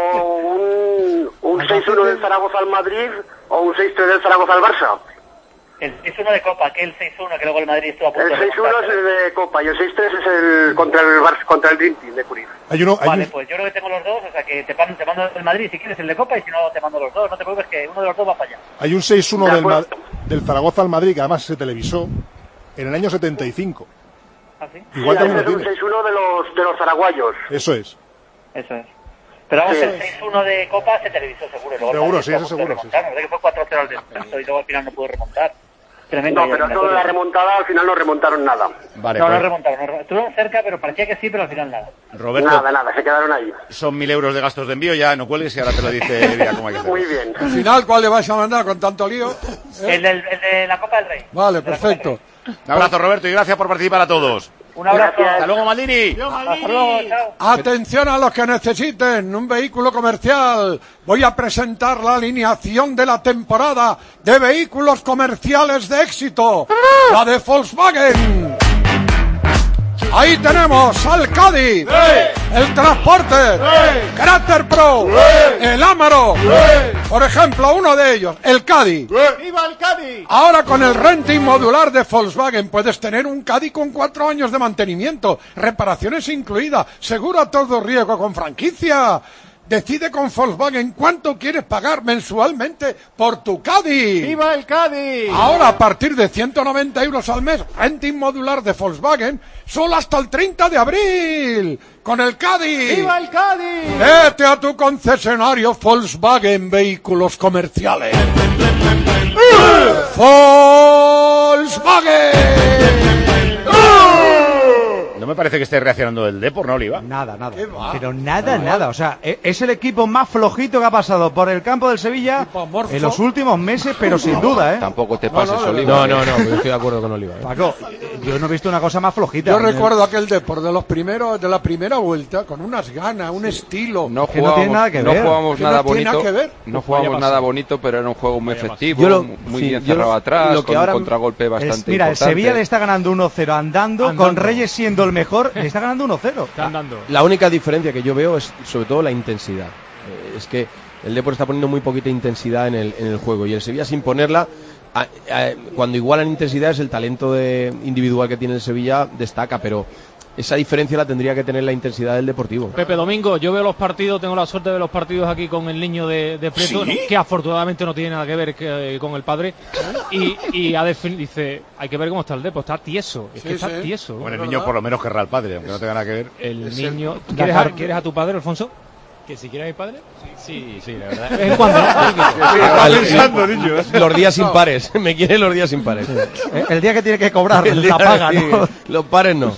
O un 6-1 del Zaragoza al Madrid o un 6-3 del Zaragoza al Barça. El 6-1 de Copa, que el 6-1 que luego el Madrid estuvo a punto El de 6-1 remontar. es el de Copa y el 6-3 es el contra el Barça, contra el Dream Team de Cruyff. Vale, pues yo creo que tengo los dos, o sea que te mando el Madrid si quieres el de Copa y si no te mando los dos, no te preocupes que uno de los dos va para allá. Hay un 6-1 del Zaragoza al Madrid que además se televisó en el año 75. ¿Ah, sí? Igual también es lo un tiene. 6-1 de los zaraguayos. Eso es. Eso es. Pero vamos, Sí. el 6-1 de Copa se televisó seguro. Luego el Seguro, Madrid sí, estuvo eso a punto de seguro, sí. remontar, ¿no? De que fue 4-0 al descanso y luego al final no pudo remontar. Tremendo. No, pero toda la remontada al final no remontaron nada. Vale, no, pues, no remontaron. Estuvieron cerca, pero parecía que sí, pero al final nada. Roberto, Nada, se quedaron ahí. son 1.000 euros de gastos de envío, ya no cuelgues y ahora te lo dice Villa cómo hay que hacer. Muy bien. Al final, ¿cuál le vais a mandar con tanto lío? El de la Copa del Rey. Vale, perfecto. Un abrazo, Roberto, y gracias por participar a todos. Un abrazo. Hasta luego, Maldini. Hasta luego, chao. Atención a los que necesiten un vehículo comercial. Voy a presentar la alineación de la temporada de vehículos comerciales de éxito. La de Volkswagen. Ahí tenemos al Caddy, el Transporter, Crafter Pro, el Amaro. Por ejemplo, uno de ellos, el Caddy. ¡Viva el Cádiz! Ahora con el renting modular de Volkswagen puedes tener un Caddy con 4 años de mantenimiento, reparaciones incluidas, seguro a todo riesgo con franquicia. Decide con Volkswagen cuánto quieres pagar mensualmente por tu Caddy. ¡Viva el Cádiz! Ahora a partir de 190 euros al mes, renting modular de Volkswagen, solo hasta el 30 de abril. Con el Caddy. ¡Viva el Cádiz! Vete a tu concesionario Volkswagen Vehículos Comerciales. Volkswagen. No me parece que esté reaccionando el Depor, ¿no, Oliva? Nada. Pero nada. O sea, es el equipo más flojito que ha pasado por el campo del Sevilla en los últimos meses, pero sin duda, ¿eh? Tampoco te pases, Oliva. No, yo estoy de acuerdo con Oliva. Paco, yo no he visto una cosa más flojita. Yo recuerdo aquel Depor de la primera vuelta con unas ganas, un estilo. No Que no tiene nada que ver. jugábamos Que nada no tiene bonito. nada que ver. No jugábamos nada bonito, pero era un juego muy efectivo, Yo lo- muy sí, bien yo cerrado lo- atrás, lo que con ahora- un contragolpe bastante Mira, el importante. Sevilla le está ganando 1-0 andando, con Reyes siendo el mejor, le está ganando 1-0. Están dando. La única diferencia que yo veo es sobre todo la intensidad. Es que el Depor está poniendo muy poquita intensidad en el juego y el Sevilla sin ponerla, cuando igualan intensidad es el talento individual que tiene el Sevilla destaca, pero esa diferencia la tendría que tener la intensidad del Deportivo. Pepe Domingo, yo veo los partidos, tengo la suerte de ver los partidos aquí con el niño de Prieto, ¿Sí? que afortunadamente no tiene nada que ver con el padre, y dice, hay que ver cómo está el Depor, está tieso, es Sí, que está sí. tieso. Bueno, el niño por lo menos querrá al padre, aunque no tenga nada que ver. El Es niño... el- ¿Quieres a tu padre, Alfonso? ¿Que si quiere a mi padre? Sí, la verdad. De vez en cuando, ¿no? Los días impares, me quiere los días impares. El día que tiene que cobrar El día- la paga, ¿no? sí, los pares no.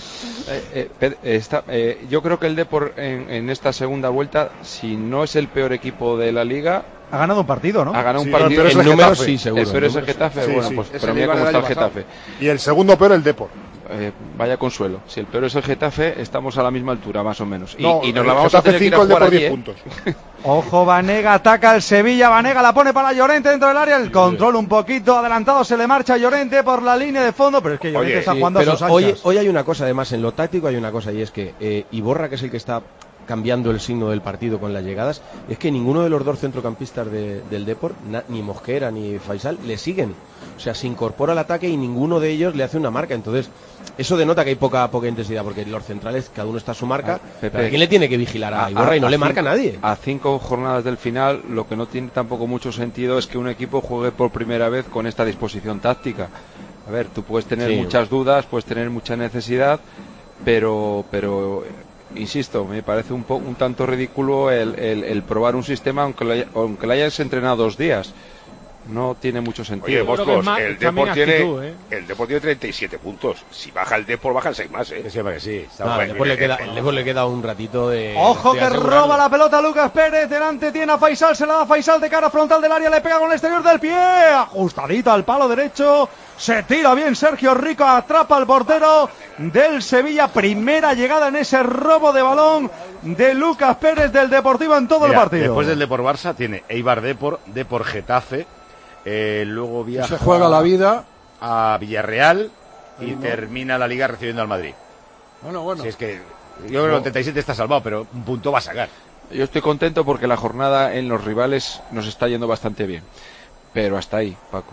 Yo creo que el Depor en esta segunda vuelta, si no es el peor equipo de la liga, Ha ganado un partido, ¿no? ha ganado Sí, un partido. pero es el En números Getafe. sí, seguro. El peor es el Getafe, Sí, bueno, sí. pues Es pero el mira rival cómo del está el año pasado. Getafe. Y el segundo peor el Depor. Vaya consuelo. Si el peor es el Getafe, estamos a la misma altura, más o menos. Y No, nos la el vamos a Getafe tener que ir a 5, el jugar Depor allí, 10 ¿eh? puntos. Ojo, Vanega ataca al Sevilla, Vanega la pone para Llorente dentro del área, el control un poquito adelantado, se le marcha a Llorente por la línea de fondo, pero es que Llorente Oye, está sí, jugando a Pero sus anchas. hoy hay una cosa, además, en lo táctico hay una cosa, y es que Iborra, que es el que está cambiando el signo del partido con las llegadas, es que ninguno de los dos centrocampistas del Depor, ni Mosquera ni Faisal, le siguen. O sea, se incorpora al ataque y ninguno de ellos le hace una marca. Entonces, eso denota que hay poca intensidad, porque los centrales, cada uno está a su marca. Pepe, pero ¿a quién le tiene que vigilar a Iborra? Y no le marca a nadie. A 5 jornadas del final, lo que no tiene tampoco mucho sentido es que un equipo juegue por primera vez con esta disposición táctica. A ver, tú puedes tener Sí. muchas dudas, puedes tener mucha necesidad, pero insisto, me parece un tanto ridículo el probar un sistema aunque lo hayas entrenado 2 días. No tiene mucho sentido. Oye, creo que es Boscos, más el también Depor tiene, actitud, el Depor tiene 37 puntos. Si baja el Depor, bajan 6 más, ¿eh? Que sepa que sí. Está No, bueno. el Depor le queda un ratito de. Ojo de que asegurarlo. roba la pelota Lucas Pérez, delante tiene a Faisal, se la da Faisal de cara frontal del área, le pega con el exterior del pie, ajustadita al palo derecho, se tira bien Sergio Rico, atrapa al portero del Sevilla, primera llegada en ese robo de balón de Lucas Pérez del Deportivo en todo Mira, el partido. después del Depor Barça tiene Eibar Depor, Depor Getafe, luego viaja Se juega la vida. a Villarreal y Sí, ¿no? termina la liga recibiendo al Madrid. Bueno. Si es que yo creo que el 37 está salvado, pero un punto va a sacar. Yo estoy contento porque la jornada en los rivales nos está yendo bastante bien. Pero hasta ahí, Paco.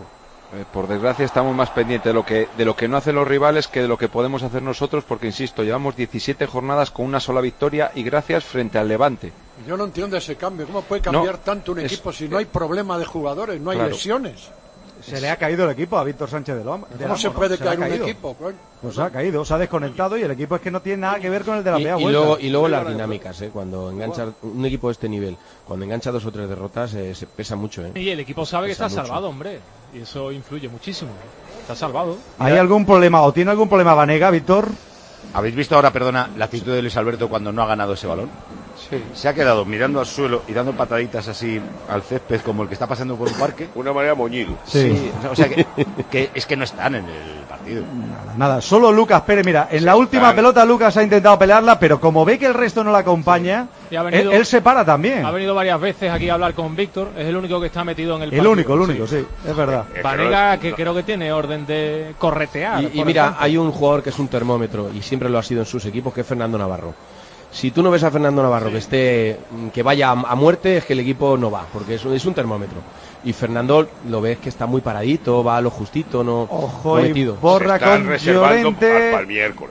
Por desgracia estamos más pendientes de lo que no hacen los rivales que de lo que podemos hacer nosotros, porque insisto, llevamos 17 jornadas con una sola victoria y gracias frente al Levante. Yo no entiendo ese cambio. ¿Cómo puede cambiar tanto un equipo si no hay problema de jugadores, no hay lesiones? Se le ha caído el equipo a Víctor Sánchez del Amo. ¿Cómo se puede caer un equipo? Pues ha caído, se ha desconectado y el equipo es que no tiene nada que ver con el de la primera vuelta. Y luego las dinámicas, cuando engancha un equipo de este nivel, cuando engancha 2 o 3 derrotas, se pesa mucho. Y el equipo sabe que está salvado, hombre. Y eso influye muchísimo. Está salvado. ¿Hay algún problema o tiene algún problema Vanega, Víctor? ¿Habéis visto ahora, perdona, la actitud de Luis Alberto cuando no ha ganado ese balón? Sí. Se ha quedado mirando al suelo y dando pataditas así al césped como el que está pasando por un parque. Una manera moñil. Sí. O sea que es que no están en el partido. Nada, solo Lucas Pérez. Mira, en la última pelota Lucas ha intentado pelearla, pero como ve que el resto no la acompaña, él se para también. Ha venido varias veces aquí a hablar con Víctor. Es el único que está metido en el partido. El único, sí, es verdad. Vanega, que creo que tiene orden de corretear. Y mira, hay un jugador que es un termómetro, y siempre lo ha sido en sus equipos, que es Fernando Navarro. Si tú no ves a Fernando Navarro que vaya a muerte, es que el equipo no va, porque es un termómetro. Y Fernando lo ves que está muy paradito, va a lo justito, no metido. Borra con Llorente. Para el miércoles.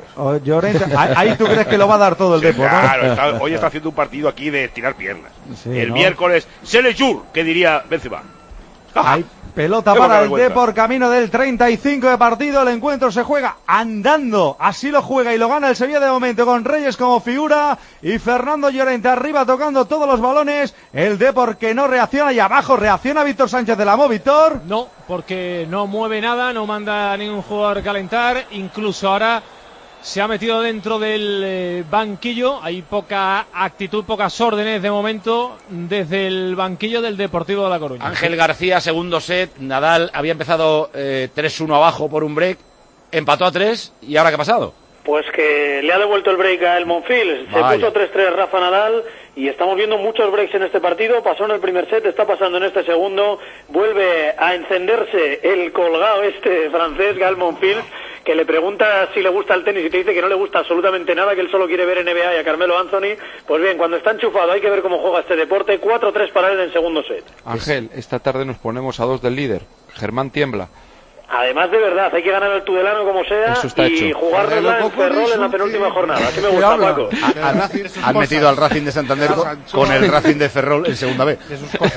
Ahí tú crees que lo va a dar todo el Depor, ¿no? Claro, hoy está haciendo un partido aquí de tirar piernas. Sí, el miércoles, c'est le jour, que diría Benzema. Hay pelota para el Depor, camino del 35 de partido. El encuentro se juega andando. Así lo juega y lo gana el Sevilla de momento, con Reyes como figura y Fernando Llorente arriba tocando todos los balones. El Depor que no reacciona, y abajo reacciona Víctor Sánchez del Amo. Víctor. No, porque no mueve nada, no manda a ningún jugador calentar. Incluso ahora se ha metido dentro del banquillo. Hay poca actitud, pocas órdenes de momento desde el banquillo del Deportivo de La Coruña. Ángel García, segundo set. Nadal había empezado 3-1 abajo por un break, empató a 3. ¿Y ahora qué ha pasado? Pues que le ha devuelto el break a el Monfils. Se puso 3-3 Rafa Nadal y estamos viendo muchos breaks en este partido. Pasó en el primer set, está pasando en este segundo. Vuelve a encenderse el colgado francés, Gael Monfils, que le pregunta si le gusta el tenis y te dice que no le gusta absolutamente nada, que él solo quiere ver NBA y a Carmelo Anthony. Pues bien, cuando está enchufado hay que ver cómo juega este deporte. 4-3 para él en segundo set. Ángel, esta tarde nos ponemos a 2 del líder. Germán tiembla. Además, de verdad, hay que ganar el Tudelano como sea y jugarla en Ferrol en la penúltima jornada. Así me gusta, Paco. Han metido al Racing de Santander con el Racing de Ferrol en segunda B.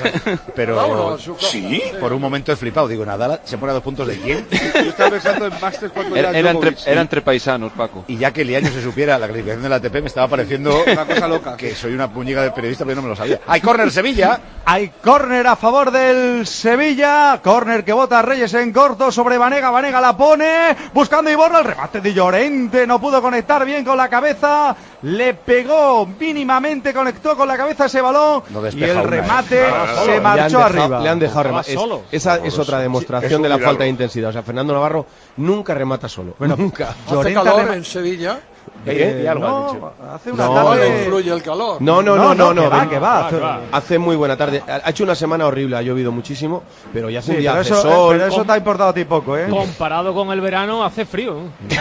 Pero sí, por un momento he flipado. Digo, Nadal se pone a 2 puntos de quién. Yo estaba pensando en Masters cuando era entre paisanos, Paco. Y ya que el año se supiera la clasificación de la ATP, me estaba pareciendo una cosa loca. Que soy una puñiga de periodista, pero yo no me lo sabía. Hay córner Sevilla. Hay córner a favor del Sevilla. Córner que bota Reyes en corto sobre Vanega. Vanega la pone buscando Iborra. El remate de Llorente no pudo conectar bien con la cabeza. Le pegó mínimamente, conectó con la cabeza ese balón y el remate se marchó arriba. Le han dejado rematar. Esa es otra demostración de la falta de intensidad. O sea, Fernando Navarro nunca remata solo. Bueno, nunca. ¿Hace calor en Sevilla? No, hace una tarde. No influye el calor. No. Que va. Hace muy buena tarde. Ha hecho una semana horrible, ha llovido muchísimo, pero ya hace un día hace eso, sol. Pero eso te ha importado a ti poco, ¿eh? Comparado con el verano, hace frío.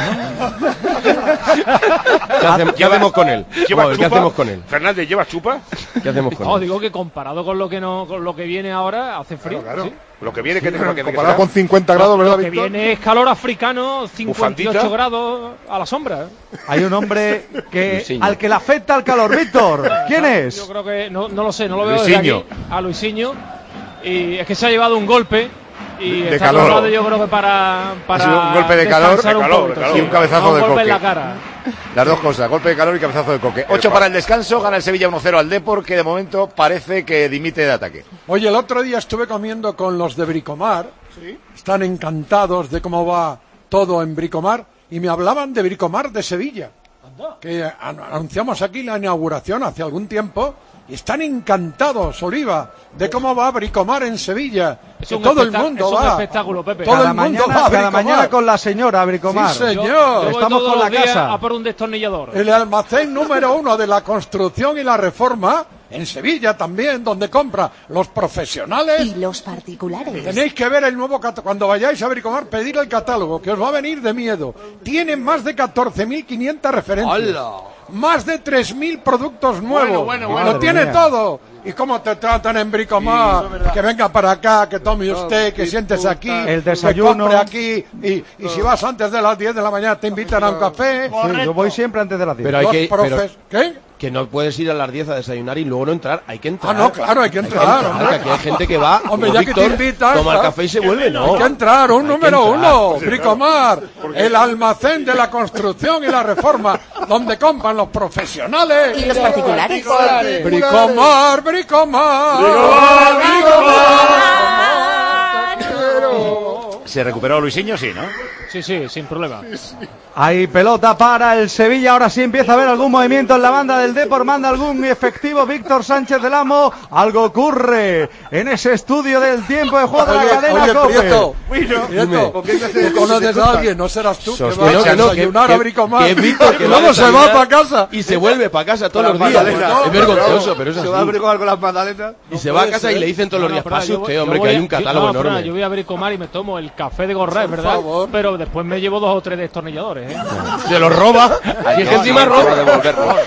¿Qué hacemos con él? ¿Qué hacemos con él? Fernández, ¿llevas chupa? ¿Qué hacemos con él? Digo que comparado con lo que viene ahora, hace frío. Claro. ¿Sí? Lo que viene, comparado con 50 grados, ¿verdad, Víctor? Lo que viene es calor africano, 58 grados a la sombra. Hay un hombre al que le afecta el calor, Víctor. ¿Quién es? Yo creo que, no lo sé, no lo veo desde aquí, a Luisinho. Y es que se ha llevado un golpe. Y de está calor. Yo creo que para ha sido un golpe de calor, y un cabezazo de Coque. En la cara. Las dos cosas, golpe de calor y cabezazo de Coque. 8 para el descanso, gana el Sevilla 1-0 al Depor, que de momento parece que dimite de ataque. Oye, el otro día estuve comiendo con los de Bricomar. ¿Sí? Están encantados de cómo va todo en Bricomar y me hablaban de Bricomar de Sevilla, que anunciamos aquí la inauguración hace algún tiempo. Y están encantados, Oliva, de cómo va Bricomar en Sevilla. Que todo el mundo va. Es un espectáculo, Pepe. Todo el mundo va a cada mañana con la señora Bricomar. Sí, señor. Yo Estamos con la casa. A por un destornillador. El almacén número 1 de la construcción y la reforma, en Sevilla también, donde compra los profesionales. Y los particulares. Tenéis que ver el nuevo catálogo. Cuando vayáis a Bricomar, pedir el catálogo, que os va a venir de miedo. Tienen más de 14.500 referencias. ¡Hala! Más de 3.000 productos nuevos. Bueno. Lo tiene todo. ¿Y cómo te tratan en Bricomar? Que venga para acá, que tome usted, que sientes aquí, el desayuno, que compre aquí, y si vas antes de las 10 de la mañana te invitan a un café. Sí, yo voy siempre antes de las 10. Pero hay que... ¿Qué? Que no puedes ir a las 10 a desayunar y luego no entrar. Hay que entrar. Ah, no, claro, hay que entrar. Hombre. Aquí hay gente que va, hombre, ya Víctor, que te invitan, toma el café y se vuelve, ¿no? Hay que entrar, un número uno. Sí, Bricomar, el almacén de la construcción y la reforma, donde compran los profesionales. ¿Y los particulares? Bricomar, Bricomar. ¿Se recuperó Luisinho? Sí, ¿no? Sí, sin problema. Hay pelota para el Sevilla, ahora sí empieza a haber algún movimiento en la banda del Depor, manda algún efectivo Víctor Sánchez del Amo, algo ocurre en ese estudio del tiempo de juego de la cadena COPE. Prieto, ¿por qué tú conoces a alguien? No serás tú que vas a no, desayunar a Bricomar. Que Víctor, que luego se va para casa. Y se vuelve para casa todos los días. Es vergonzoso, pero es así. Se va a Bricomar con las magdalenas. Y se va a casa y le dicen todos los días, pase usted, hombre, que hay un catálogo enorme. Yo voy a Bricomar y me tomo el café de Gorrés, ¿verdad? Pero después me llevo 2 o 3 destornilladores, ¿eh? Se los roba. Y es que encima roba.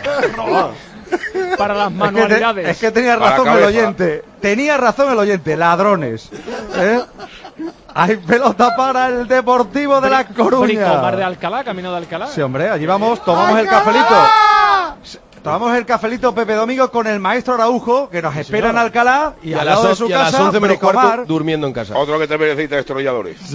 Para las manualidades. Es que tenía razón el oyente. Tenía razón el oyente. Ladrones. Hay pelota para el Deportivo de La Coruña. Bricomar de Alcalá, camino de Alcalá. Sí, hombre, allí vamos, tomamos el cafelito. Tomamos el cafelito Pepe Domingo con el maestro Araujo, que nos espera en Alcalá, y al lado de su casa, a las 11 menos Bricomar, cuarto, durmiendo en casa. Otro que también necesita destornilladores. Sí.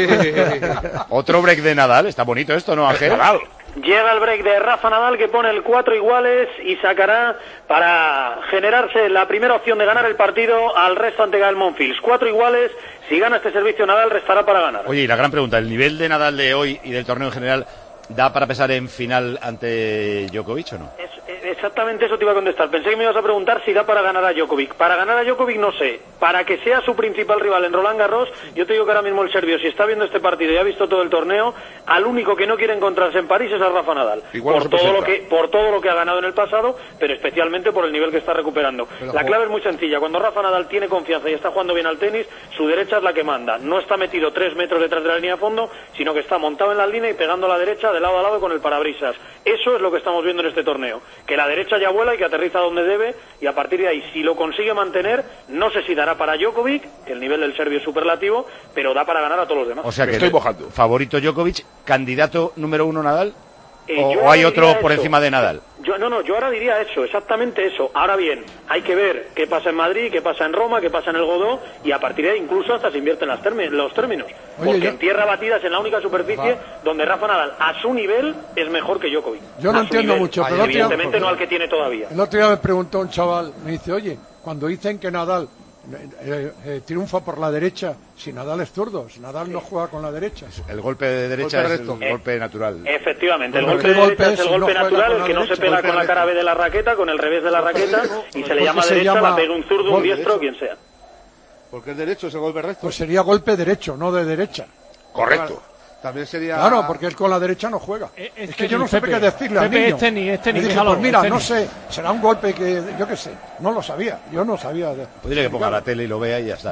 Otro break de Nadal, está bonito esto, ¿no, Ángel? Nadal. Llega el break de Rafa Nadal, que pone el 4 iguales y sacará para generarse la primera opción de ganar el partido al resto ante Gael Monfils. 4 iguales, si gana este servicio Nadal restará para ganar. Oye, y la gran pregunta, ¿el nivel de Nadal de hoy y del torneo en general da para pesar en final ante Djokovic o no? Exactamente eso te iba a contestar. Pensé que me ibas a preguntar si da para ganar a Djokovic. Para ganar a Djokovic no sé. Para que sea su principal rival en Roland Garros, yo te digo que ahora mismo el serbio, si está viendo este partido y ha visto todo el torneo, al único que no quiere encontrarse en París es a Rafa Nadal. Por todo lo que ha ganado en el pasado, pero especialmente por el nivel que está recuperando. La clave es muy sencilla. Cuando Rafa Nadal tiene confianza y está jugando bien al tenis, su derecha es la que manda. No está metido 3 metros detrás de la línea de fondo, sino que está montado en la línea y pegando a la derecha de lado a lado con el parabrisas. Eso es lo que estamos viendo en este torneo. Que la derecha ya vuela y que aterriza donde debe, y a partir de ahí, si lo consigue mantener, no sé si dará para Djokovic, que el nivel del serbio es superlativo, pero da para ganar a todos los demás. O sea que estoy mojando. Favorito Djokovic, candidato número 1 Nadal, yo o hay otro por eso. encima de Nadal. Yo ahora diría eso, exactamente eso. Ahora bien, hay que ver qué pasa en Madrid, qué pasa en Roma, qué pasa en el Godó, y a partir de ahí incluso hasta se invierten los términos. Porque en tierra batida es en la única superficie donde Rafa Nadal, a su nivel, es mejor que Djokovic. Yo no entiendo mucho, pero evidentemente no al que tiene todavía. El otro día me preguntó un chaval, me dice, oye, cuando dicen que Nadal triunfa por la derecha, si Nadal es zurdo, si Nadal no juega con la derecha. El golpe de derecha es el golpe natural. Efectivamente, el golpe de derecha es el golpe natural, el que no se pega con la cara B de la raqueta, con el revés de la raqueta, y se le llama derecha, la pega un zurdo, un diestro, quien sea. Porque el derecho es el golpe recto. Pues sería golpe derecho, no de derecha. Correcto. También sería... Claro, porque él con la derecha no juega. Es que yo no sé qué decirle al niño. Es tenis, dije, pues mira, no sé, será un golpe que, yo qué sé, no lo sabía, yo no sabía. Pues dile que ponga la tele y lo vea y ya está.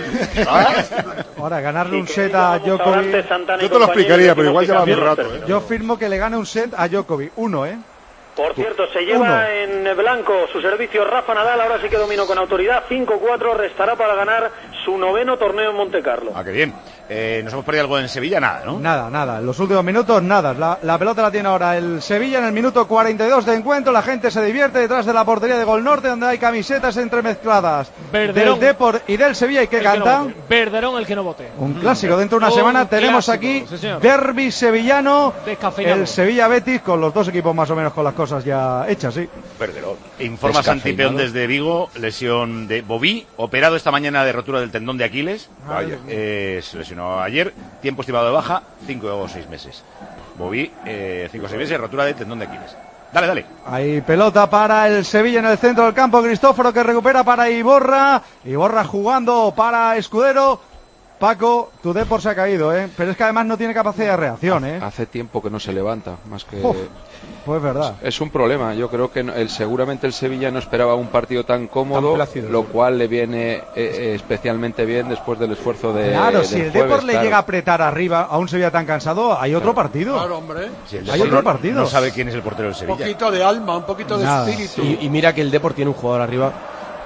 Ahora, ganarle un set a Djokovic... Yo te lo explicaría, pero igual lleva un rato. Yo firmo que le gane un set a Djokovic, 1, Por cierto, se lleva en blanco su servicio Rafa Nadal, ahora sí que dominó con autoridad, 5-4, restará para ganar su 9º torneo en Montecarlo. Ah, qué bien. ¿Nos hemos perdido algo en Sevilla? Nada, ¿no? Nada. En los últimos minutos, nada. La pelota la tiene ahora el Sevilla en el minuto 42 de encuentro. La gente se divierte detrás de la portería de Gol Norte, donde hay camisetas entremezcladas Verderón, del Depor y del Sevilla. ¿Y qué canta? No Verderón, el que no vote. Un clásico. Dentro de una semana tenemos clásico, aquí derbi sevillano, descafeinado. el Sevilla-Betis, con los dos equipos más o menos con las cosas ya hechas, sí. Verderón. Informa Santi Peón desde Vigo, lesión de Bobí, operado esta mañana de rotura del tendón de Aquiles. Vaya. Se lesionó ayer, tiempo estimado de baja, 5 o 6 meses. Bobí, 5 o 6 meses, rotura del tendón de Aquiles. Dale. Hay pelota para el Sevilla en el centro del campo. Cristóforo que recupera para Iborra. Iborra jugando para Escudero. Paco, tu Depor se ha caído, pero es que además no tiene capacidad de reacción, Hace tiempo que no se levanta, más que... Pues verdad. Es un problema, yo creo que seguramente el Sevilla no esperaba un partido tan cómodo, tan plácido, lo cual le viene especialmente bien después del esfuerzo de... Claro, si el Depor le llega a apretar arriba a un Sevilla tan cansado, hay otro partido. Claro, hombre. Si hay otro partido. No sabe quién es el portero del Sevilla. Un poquito de alma, un poquito de espíritu. Y mira que el Depor tiene un jugador arriba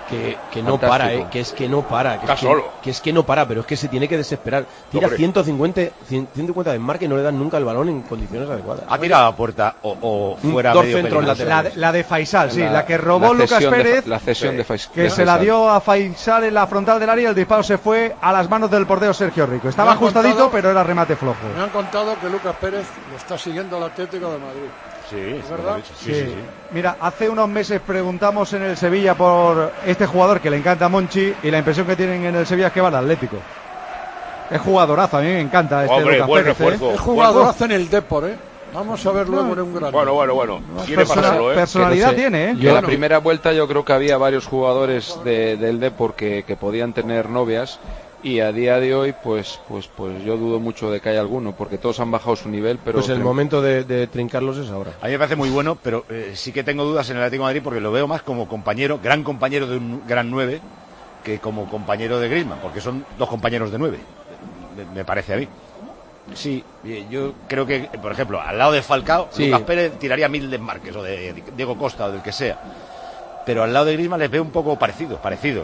que no para, que es que no para, Está solo. Que es que no para, pero es que se tiene que desesperar. Tira 150 de marca y no le dan nunca el balón en condiciones adecuadas. ¿Ha tirado a puerta o fuera dos medio centros peligroso? laterales? La de Faisal, sí, la que robó Lucas Pérez. La cesión de Faisal. Que se la dio a Faisal en la frontal del área y el disparo se fue a las manos del portero Sergio Rico. Estaba ajustadito, pero era remate flojo. Me han contado que Lucas Pérez lo está siguiendo al Atlético de Madrid. Sí, ¿Es verdad? Sí. Mira, hace unos meses preguntamos en el Sevilla por este jugador que le encanta a Monchi y la impresión que tienen en el Sevilla es que va al Atlético. Es jugadorazo, a mí me encanta este Hombre, Lucas buen Pérez. refuerzo. Es jugadorazo en el Depor, Vamos a ver luego en un gran. Bueno. Tiene para hacerlo, Personalidad tiene, Yo en la primera vuelta yo creo que había varios jugadores del Depor que podían tener novias. Y a día de hoy, pues yo dudo mucho de que haya alguno, porque todos han bajado su nivel, pero... Pues el momento de trincarlos es ahora. A mí me parece muy bueno, pero sí que tengo dudas en el Atlético de Madrid porque lo veo más como compañero, gran compañero de un gran 9, que como compañero de Griezmann, porque son dos compañeros de 9, me parece a mí. Sí, yo creo que, por ejemplo, al lado de Falcao, Lucas Pérez tiraría 1000 desmarques, o de Diego Costa, o del que sea. Pero al lado de Griezmann les veo un poco parecidos,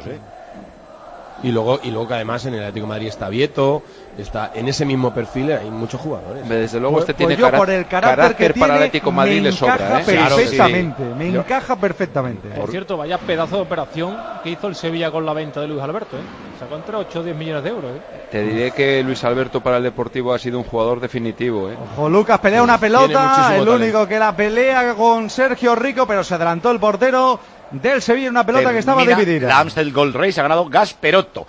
Y luego que además en el Atlético de Madrid está Vieto, está en ese mismo perfil, hay muchos jugadores. Desde luego tiene por el carácter que para el tiene, Atlético de Madrid le sobra, perfectamente, me encaja perfectamente. Por cierto, vaya pedazo de operación que hizo el Sevilla con la venta de Luis Alberto, Sacó entre 8 o 10 millones de euros, Te diré que Luis Alberto para el Deportivo ha sido un jugador definitivo, Ojo, Lucas pelea una pelota, el talento. único que la pelea con Sergio Rico, pero se adelantó el portero del Sevilla, una pelota que estaba dividida. La Amstel Gold Race ha ganado Gasperotto.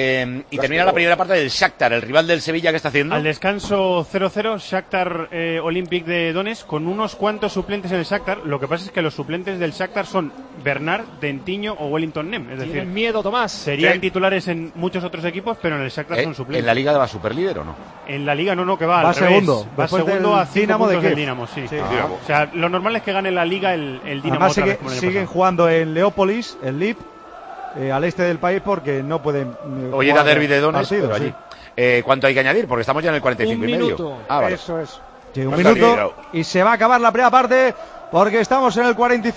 Y termina la primera parte del Shakhtar, el rival del Sevilla, que está haciendo. Al descanso 0-0, Shakhtar Olympique de Donetsk, con unos cuantos suplentes en el Shakhtar. Lo que pasa es que los suplentes del Shakhtar son Bernard, Dentiño o Wellington Nem. Es decir, ¿Tienen miedo, Tomás? Serían titulares en muchos otros equipos, pero en el Shakhtar son suplentes. ¿En la Liga va superlíder o no? En la Liga no, que va al segundo. Va segundo a 5 Dinamo puntos de del Kiev. Dinamo, sí. Dinamo. O sea, lo normal es que gane la Liga el Dinamo. Además otra vez, como el año siguen pasado. jugando en Leópolis, en Lip, al este del país, porque no pueden Hoy era derbi de Donetsk, partidos, pero allí. ¿Cuánto hay que añadir? Porque estamos ya en el 45 y medio. Vale. Eso es. Sí, un minuto y se va a acabar la primera parte, porque estamos en el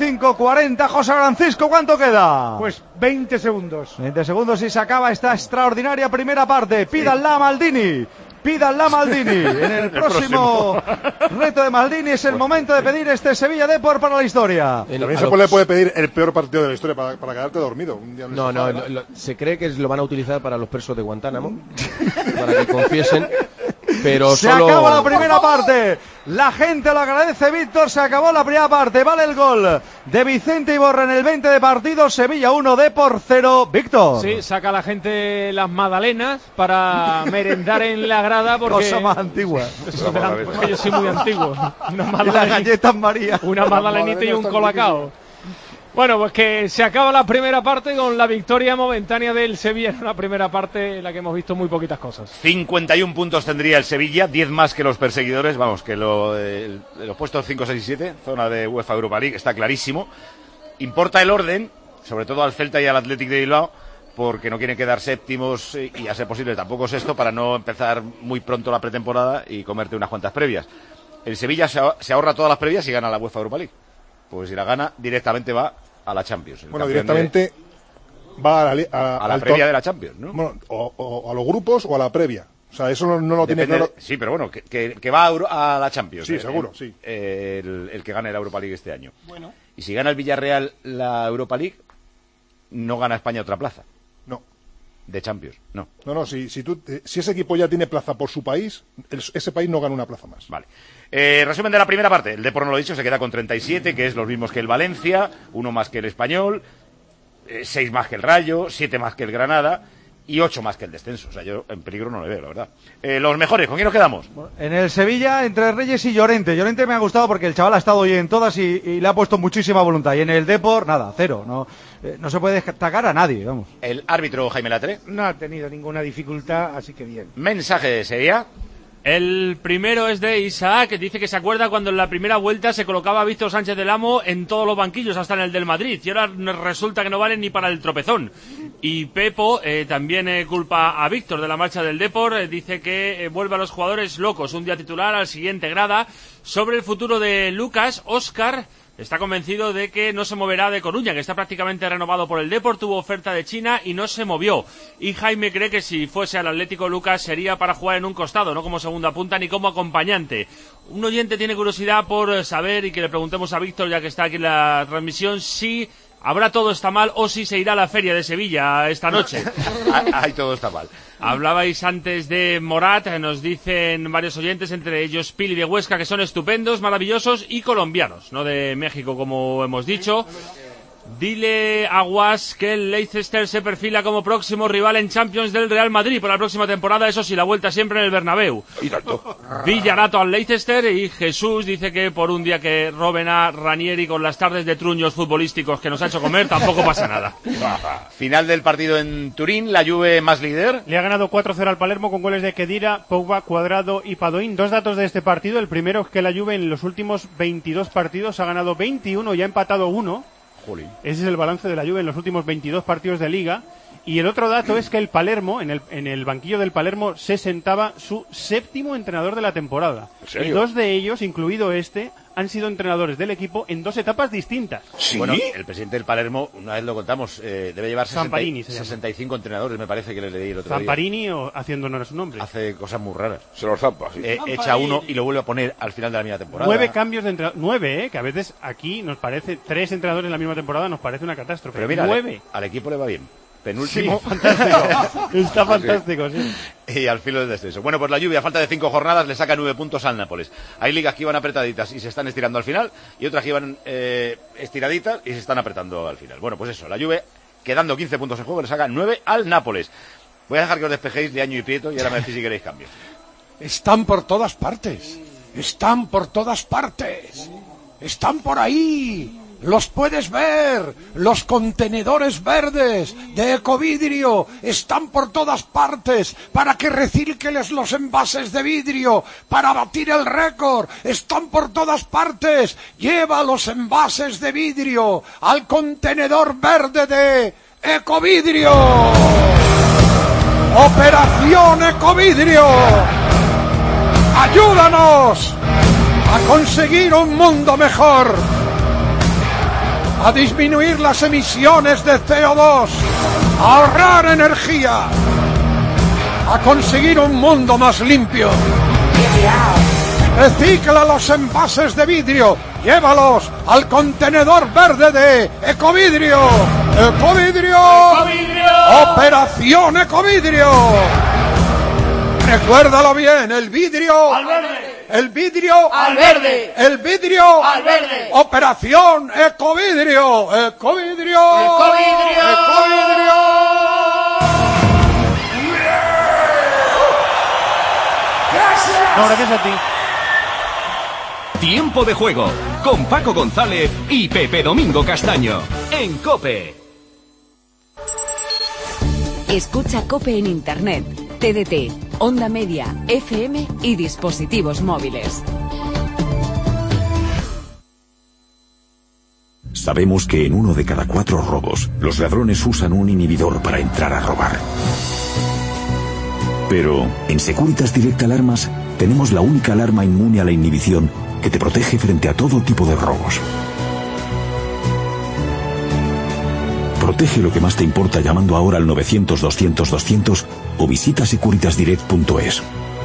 45-40. José Francisco, ¿cuánto queda? Pues 20 segundos. 20 segundos y se acaba esta extraordinaria primera parte. Pídanla a Maldini. Pídanla a Maldini. En el próximo reto de Maldini es el momento de pedir este Sevilla Depor para la historia. También se puede pedir el peor partido de la historia para quedarte dormido. Un día No, se cree que lo van a utilizar para los presos de Guantánamo, para que confiesen, pero se solo... acaba la primera parte. La gente lo agradece, Víctor. Se acabó la primera parte. Vale el gol de Vicente Iborra en el 20 de partido. Sevilla 1, Depor 0. Víctor. Sí, saca la gente las magdalenas para merendar en la grada. Porque cosa más antigua. Porque yo soy muy antiguo. Y las galletas María. Una magdalenita y un colacao. Bueno, pues que se acaba la primera parte con la victoria momentánea del Sevilla en una primera parte en la que hemos visto muy poquitas cosas. 51 puntos tendría el Sevilla, 10 más que los perseguidores, vamos, que los puestos 5, 6 y 7, zona de UEFA Europa League, está clarísimo. Importa el orden, sobre todo al Celta y al Athletic de Bilbao, porque no quieren quedar séptimos y a ser posible tampoco sexto para no empezar muy pronto la pretemporada y comerte unas cuantas previas. El Sevilla se ahorra todas las previas y gana la UEFA Europa League. Pues si la gana, directamente va a la Champions. Bueno, directamente va a la previa de la Champions, ¿no? Bueno, o a los grupos o a la previa. O sea, eso no lo tiene claro. Sí, pero bueno, que va a la Champions. Sí, seguro, sí. El que gane la Europa League este año. Bueno. Y si gana el Villarreal la Europa League, no gana España otra plaza. No. De Champions, no. No, si ese equipo ya tiene plaza por su país, ese país no gana una plaza más. Vale. Resumen de la primera parte. El Depor, no lo he dicho, se queda con 37, que es los mismos que el Valencia, 1 más que el Español, 6 más que el Rayo, 7 más que el Granada y 8 más que el descenso. O sea, yo en peligro no le veo, la verdad. Los mejores, ¿con quién nos quedamos? En el Sevilla, entre Reyes y Llorente. Llorente me ha gustado porque el chaval ha estado hoy en todas y le ha puesto muchísima voluntad. Y en el Depor, nada, 0. No se puede destacar a nadie, vamos. El árbitro Jaime Latre. No ha tenido ninguna dificultad, así que bien. Mensaje de Sevilla. El primero es de Isaac, que dice que se acuerda cuando en la primera vuelta se colocaba a Víctor Sánchez del Amo en todos los banquillos, hasta en el del Madrid, y ahora resulta que no vale ni para el tropezón. Y Pepo también culpa a Víctor de la marcha del Depor, dice que vuelve a los jugadores locos, un día titular, al siguiente grada. Sobre el futuro de Lucas, Óscar está convencido de que no se moverá de Coruña, que está prácticamente renovado por el Depor, tuvo oferta de China y no se movió. Y Jaime cree que si fuese al Atlético Lucas sería para jugar en un costado, no como segunda punta ni como acompañante. Un oyente tiene curiosidad por saber, y que le preguntemos a Víctor, ya que está aquí en la transmisión, si habrá Todo está mal o si se irá a la Feria de Sevilla esta noche. Ahí todo está mal. Hablabais antes de Morat, nos dicen varios oyentes, entre ellos Pili de Huesca, que son estupendos, maravillosos y colombianos, no de México como hemos dicho. Dile a Guas que el Leicester se perfila como próximo rival en Champions del Real Madrid por la próxima temporada, eso sí, la vuelta siempre en el Bernabéu. Y tanto. Villarato al Leicester, y Jesús dice que por un día que roben a Ranieri con las tardes de truños futbolísticos que nos ha hecho comer, tampoco pasa nada. Final del partido en Turín, la Juve más líder. Le ha ganado 4-0 al Palermo con goles de Khedira, Pogba, Cuadrado y Padoín. Dos datos de este partido. El primero es que la Juve en los últimos 22 partidos ha ganado 21 y ha empatado 1. Jolín. Ese es el balance de la Juve en los últimos 22 partidos de Liga. Y el otro dato es que el Palermo, en el banquillo del Palermo, se sentaba su 7º entrenador de la temporada. ¿En serio? Y 2 de ellos, incluido este, han sido entrenadores del equipo en 2 etapas distintas. ¿Sí? Bueno, el presidente del Palermo, una vez lo contamos, debe llevar Zamparini 65 entrenadores, me parece que le leí el otro Zamparini, día. o haciendo honor a su nombre. Hace cosas muy raras. Se los zampa, sí. Echa uno y lo vuelve a poner al final de la misma temporada. 9 cambios de entrenador. 9, que a veces aquí nos parece, 3 entrenadores en la misma temporada nos parece una catástrofe. Pero mira, 9. al equipo le va bien. Penúltimo. Sí, fantástico. Está fantástico, sí. Y al filo del descenso. Bueno, pues la Juve, a falta de 5 jornadas, le saca 9 puntos al Nápoles. Hay ligas que iban apretaditas y se están estirando al final, y otras que iban estiraditas y se están apretando al final. Bueno, pues eso, la Juve, quedando 15 puntos en juego, le saca 9 al Nápoles. Voy a dejar que os despejéis de Año y Prieto y ahora me decís si queréis cambio. Están por todas partes. Están por todas partes. Están por ahí. Los puedes ver, los contenedores verdes de Ecovidrio están por todas partes para que recirques los envases de vidrio, para batir el récord, están por todas partes. Lleva los envases de vidrio al contenedor verde de Ecovidrio. Operación Ecovidrio. Ayúdanos a conseguir un mundo mejor, a disminuir las emisiones de CO2, a ahorrar energía, a conseguir un mundo más limpio. Recicla los envases de vidrio, llévalos al contenedor verde de Ecovidrio. ¡Ecovidrio! ¡Ecovidrio! ¡Operación Ecovidrio! Recuérdalo bien, el vidrio al verde. El vidrio al verde. El vidrio al verde. Operación Ecovidrio. Ecovidrio. Ecovidrio. Ecovidrio. Gracias. No, gracias a ti. Tiempo de juego con Paco González y Pepe Domingo Castaño en COPE. Escucha COPE en Internet, TDT, Onda Media, FM y dispositivos móviles. Sabemos que en 1 de cada 4 robos, los ladrones usan un inhibidor para entrar a robar. Pero en Securitas Direct Alarmas tenemos la única alarma inmune a la inhibición que te protege frente a todo tipo de robos. Protege lo que más te importa llamando ahora al 900-200-200 o visita securitasdirect.es.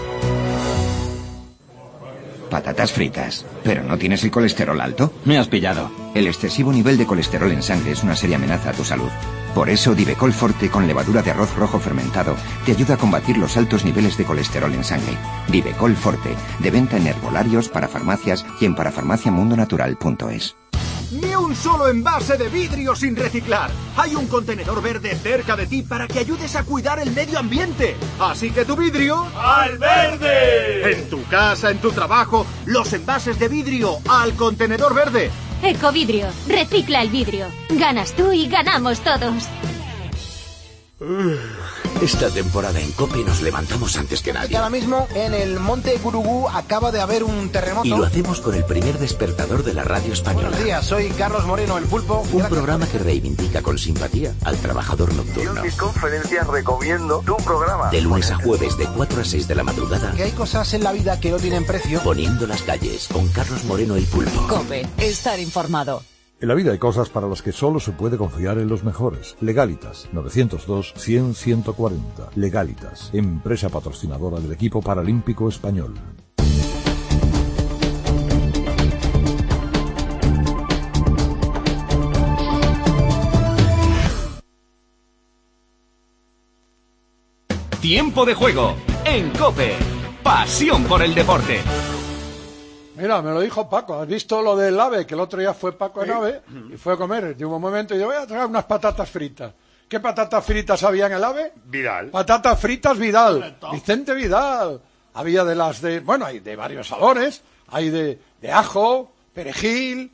Patatas fritas. ¿Pero no tienes el colesterol alto? Me has pillado. El excesivo nivel de colesterol en sangre es una seria amenaza a tu salud. Por eso Divecol Forte con levadura de arroz rojo fermentado te ayuda a combatir los altos niveles de colesterol en sangre. Divecol Forte, de venta en herbolarios, para farmacias y en parafarmaciamundonatural.es. Ni un solo envase de vidrio sin reciclar. Hay un contenedor verde cerca de ti para que ayudes a cuidar el medio ambiente. Así que tu vidrio ¡al verde! En tu casa, en tu trabajo, los envases de vidrio al contenedor verde. Ecovidrio, recicla el vidrio. Ganas tú y ganamos todos. Esta temporada en COPE nos levantamos antes que nadie. Y ahora mismo en el Monte Gurugú acaba de haber un terremoto. Y lo hacemos con el primer despertador de la radio española. Buenos días, soy Carlos Moreno, el Pulpo. Un programa que reivindica con simpatía al trabajador nocturno. Yo en conferencias recomiendo tu programa. De lunes a jueves de 4 a 6 de la madrugada. Que hay cosas en la vida que no tienen precio. Poniendo las calles con Carlos Moreno, el Pulpo. COPE, estar informado. En la vida hay cosas para las que solo se puede confiar en los mejores. Legalitas, 902-100-140. Legalitas, empresa patrocinadora del equipo paralímpico español. Tiempo de juego en COPE. Pasión por el deporte. Mira, me lo dijo Paco, ¿has visto lo del AVE? Que el otro día fue Paco en AVE y fue a comer. Llegó un momento y yo voy a traer unas patatas fritas. ¿Qué patatas fritas había en el AVE? Vidal. Patatas fritas Vidal, Vicente Vidal. Había bueno, hay de varios sabores, hay de ajo, perejil,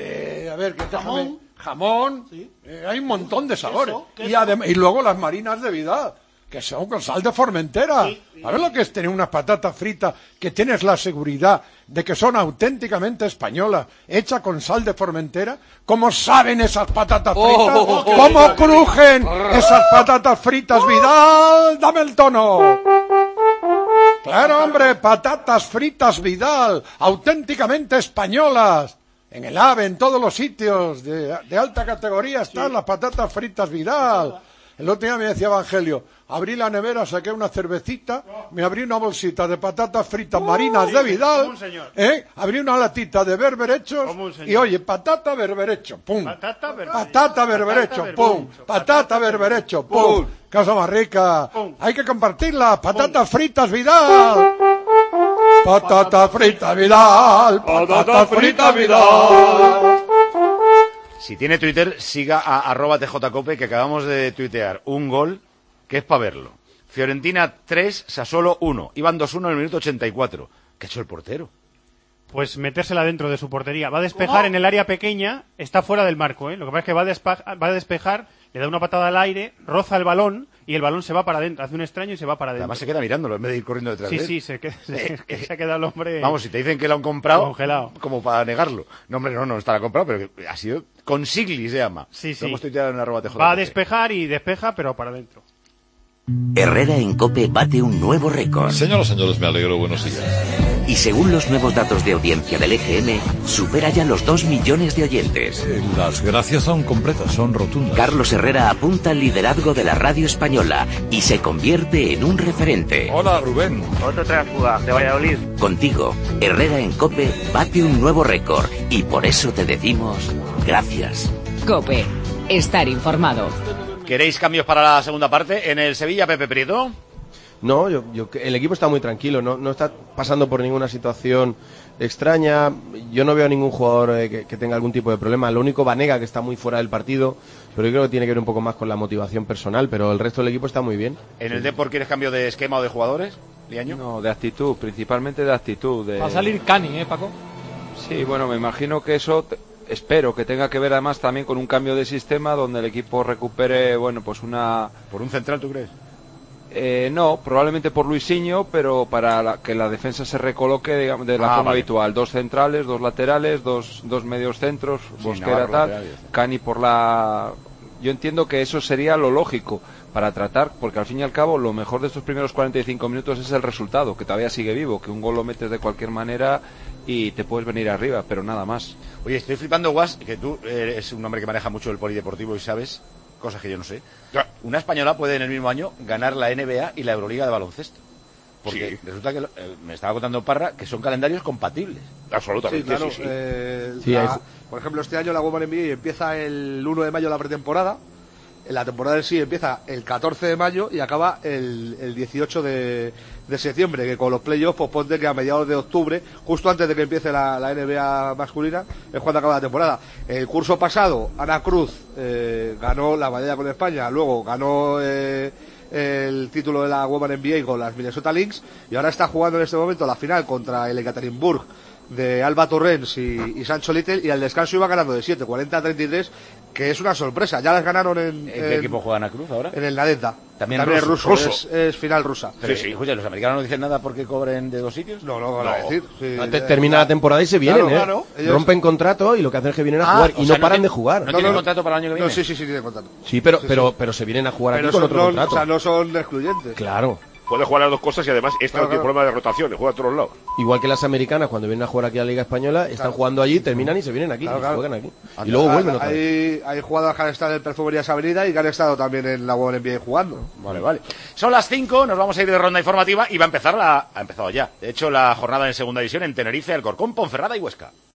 jamón, sí. Hay un montón de sabores. Y luego las marinas de Vidal, que son con sal de Formentera. Sí. ¿Sabes lo que es tener unas patatas fritas que tienes la seguridad de que son auténticamente españolas, hechas con sal de Formentera? ¿Cómo saben esas patatas fritas? ¿Cómo crujen esas patatas fritas, Vidal? ¡Dame el tono! Claro, hombre, patatas fritas Vidal, auténticamente españolas. En el AVE, en todos los sitios de alta categoría están las patatas fritas Vidal. El otro día me decía Evangelio, abrí la nevera, saqué una cervecita, me abrí una bolsita de patatas fritas marinas de Vidal, abrí una latita de berberechos y oye, patata berberecho, pum, patata berberecho, pum, patata berberecho, pum, cosa más rica, hay que compartirla, patatas fritas Vidal, patatas fritas Vidal, patatas fritas Vidal. Si tiene Twitter, siga a @tjcope, que acabamos de tuitear un gol que es para verlo. Fiorentina 3, Sassuolo 1. Iban 2-1 en el minuto 84. ¿Qué ha hecho el portero? Pues metérsela dentro de su portería. Va a despejar en el área pequeña, está fuera del marco, ¿eh? Lo que pasa es que va a despejar, le da una patada al aire, roza el balón y el balón se va para adentro. Hace un extraño y se va para adentro. Además se queda mirándolo en vez de ir corriendo detrás de él. Sí, se ha quedado el hombre... Vamos, si te dicen que lo han comprado, congelado, como para negarlo. No, hombre, no estará comprado, pero que ha sido con Sigli, se llama. Sí. Lo hemos tuiteado en @tjcope. Va a despejar y despeja, pero para adentro. Herrera en COPE bate un nuevo récord. Señoras y señores, me alegro, buenos días. Y según los nuevos datos de audiencia del EGM, supera ya los 2 millones de oyentes. Las gracias son completas, son rotundas. Carlos Herrera apunta al liderazgo de la radio española y se convierte en un referente. Hola, Rubén. Otro transfuga de Valladolid. Contigo, Herrera en COPE bate un nuevo récord y por eso te decimos gracias. COPE, estar informado. ¿Queréis cambios para la segunda parte? ¿En el Sevilla, Pepe Prieto? No, el equipo está muy tranquilo, no está pasando por ninguna situación extraña. Yo no veo a ningún jugador que tenga algún tipo de problema. Lo único, Banega, que está muy fuera del partido, pero yo creo que tiene que ver un poco más con la motivación personal, pero el resto del equipo está muy bien. ¿En el Depor quieres cambio de esquema o de jugadores, Liaño? No, de actitud, principalmente de actitud. Va a salir Cani, Paco. Sí, bueno, me imagino que eso... Espero que tenga que ver además también con un cambio de sistema donde el equipo recupere, bueno, pues una... ¿Por un central, tú crees? No, probablemente por Luisinho, pero para que la defensa se recoloque, digamos, de la forma habitual. 2 centrales, 2 laterales, dos medios centros, Bosquera tal, Cani por la... Yo entiendo que eso sería lo lógico para tratar, porque al fin y al cabo lo mejor de estos primeros 45 minutos es el resultado, que todavía sigue vivo, que un gol lo metes de cualquier manera y te puedes venir arriba, pero nada más. Oye, estoy flipando, Guas, que tú eres un hombre que maneja mucho el polideportivo y sabes cosas que yo no sé. Una española puede en el mismo año ganar la NBA y la Euroliga de baloncesto. Porque resulta que me estaba contando Parra que son calendarios compatibles. Absolutamente. Sí, claro. Por ejemplo, este año la Women NBA empieza el 1 de mayo la pretemporada. La temporada en sí empieza el 14 de mayo y acaba el 18 de septiembre, que con los playoffs, pues ponte que a mediados de octubre, justo antes de que empiece la NBA masculina, es cuando acaba la temporada. El curso pasado, Ana Cruz ganó la medalla con España, luego ganó el título de la Women NBA con las Minnesota Lynx, y ahora está jugando en este momento la final contra el Ekaterinburg de Alba Torrens y Sancho Little, y al descanso iba ganando de 7, 40-33, que es una sorpresa. Ya las ganaron ¿En qué equipo juega Ana Cruz ahora? En el Nadezhda. También es ruso. Es final rusa. Pero sí. Escucha, ¿los americanos no dicen nada porque cobren de 2 sitios? No van a decir. Sí, termina la temporada y se vienen, claro, ellos... Rompen contrato y lo que hacen es que vienen a jugar y no paran de jugar. ¿No tienen contrato para el año que viene? No, sí, tienen contrato. Sí, pero se vienen a jugar aquí con otro contrato. O sea, no son excluyentes. Claro. Puede jugar las dos cosas y además no tiene problema de rotación, juega a todos lados. Igual que las americanas, cuando vienen a jugar aquí a la Liga Española, están jugando allí, terminan y se vienen aquí, y juegan aquí. Y luego vuelven otra vez. Hay jugadores que han estado en Perfumerías Avenida y que han estado también en la WNBA jugando. Vale. Son las 5, nos vamos a ir de ronda informativa y va a empezar ha empezado ya. De hecho, la jornada en segunda división en Tenerife, Alcorcón, Ponferrada y Huesca.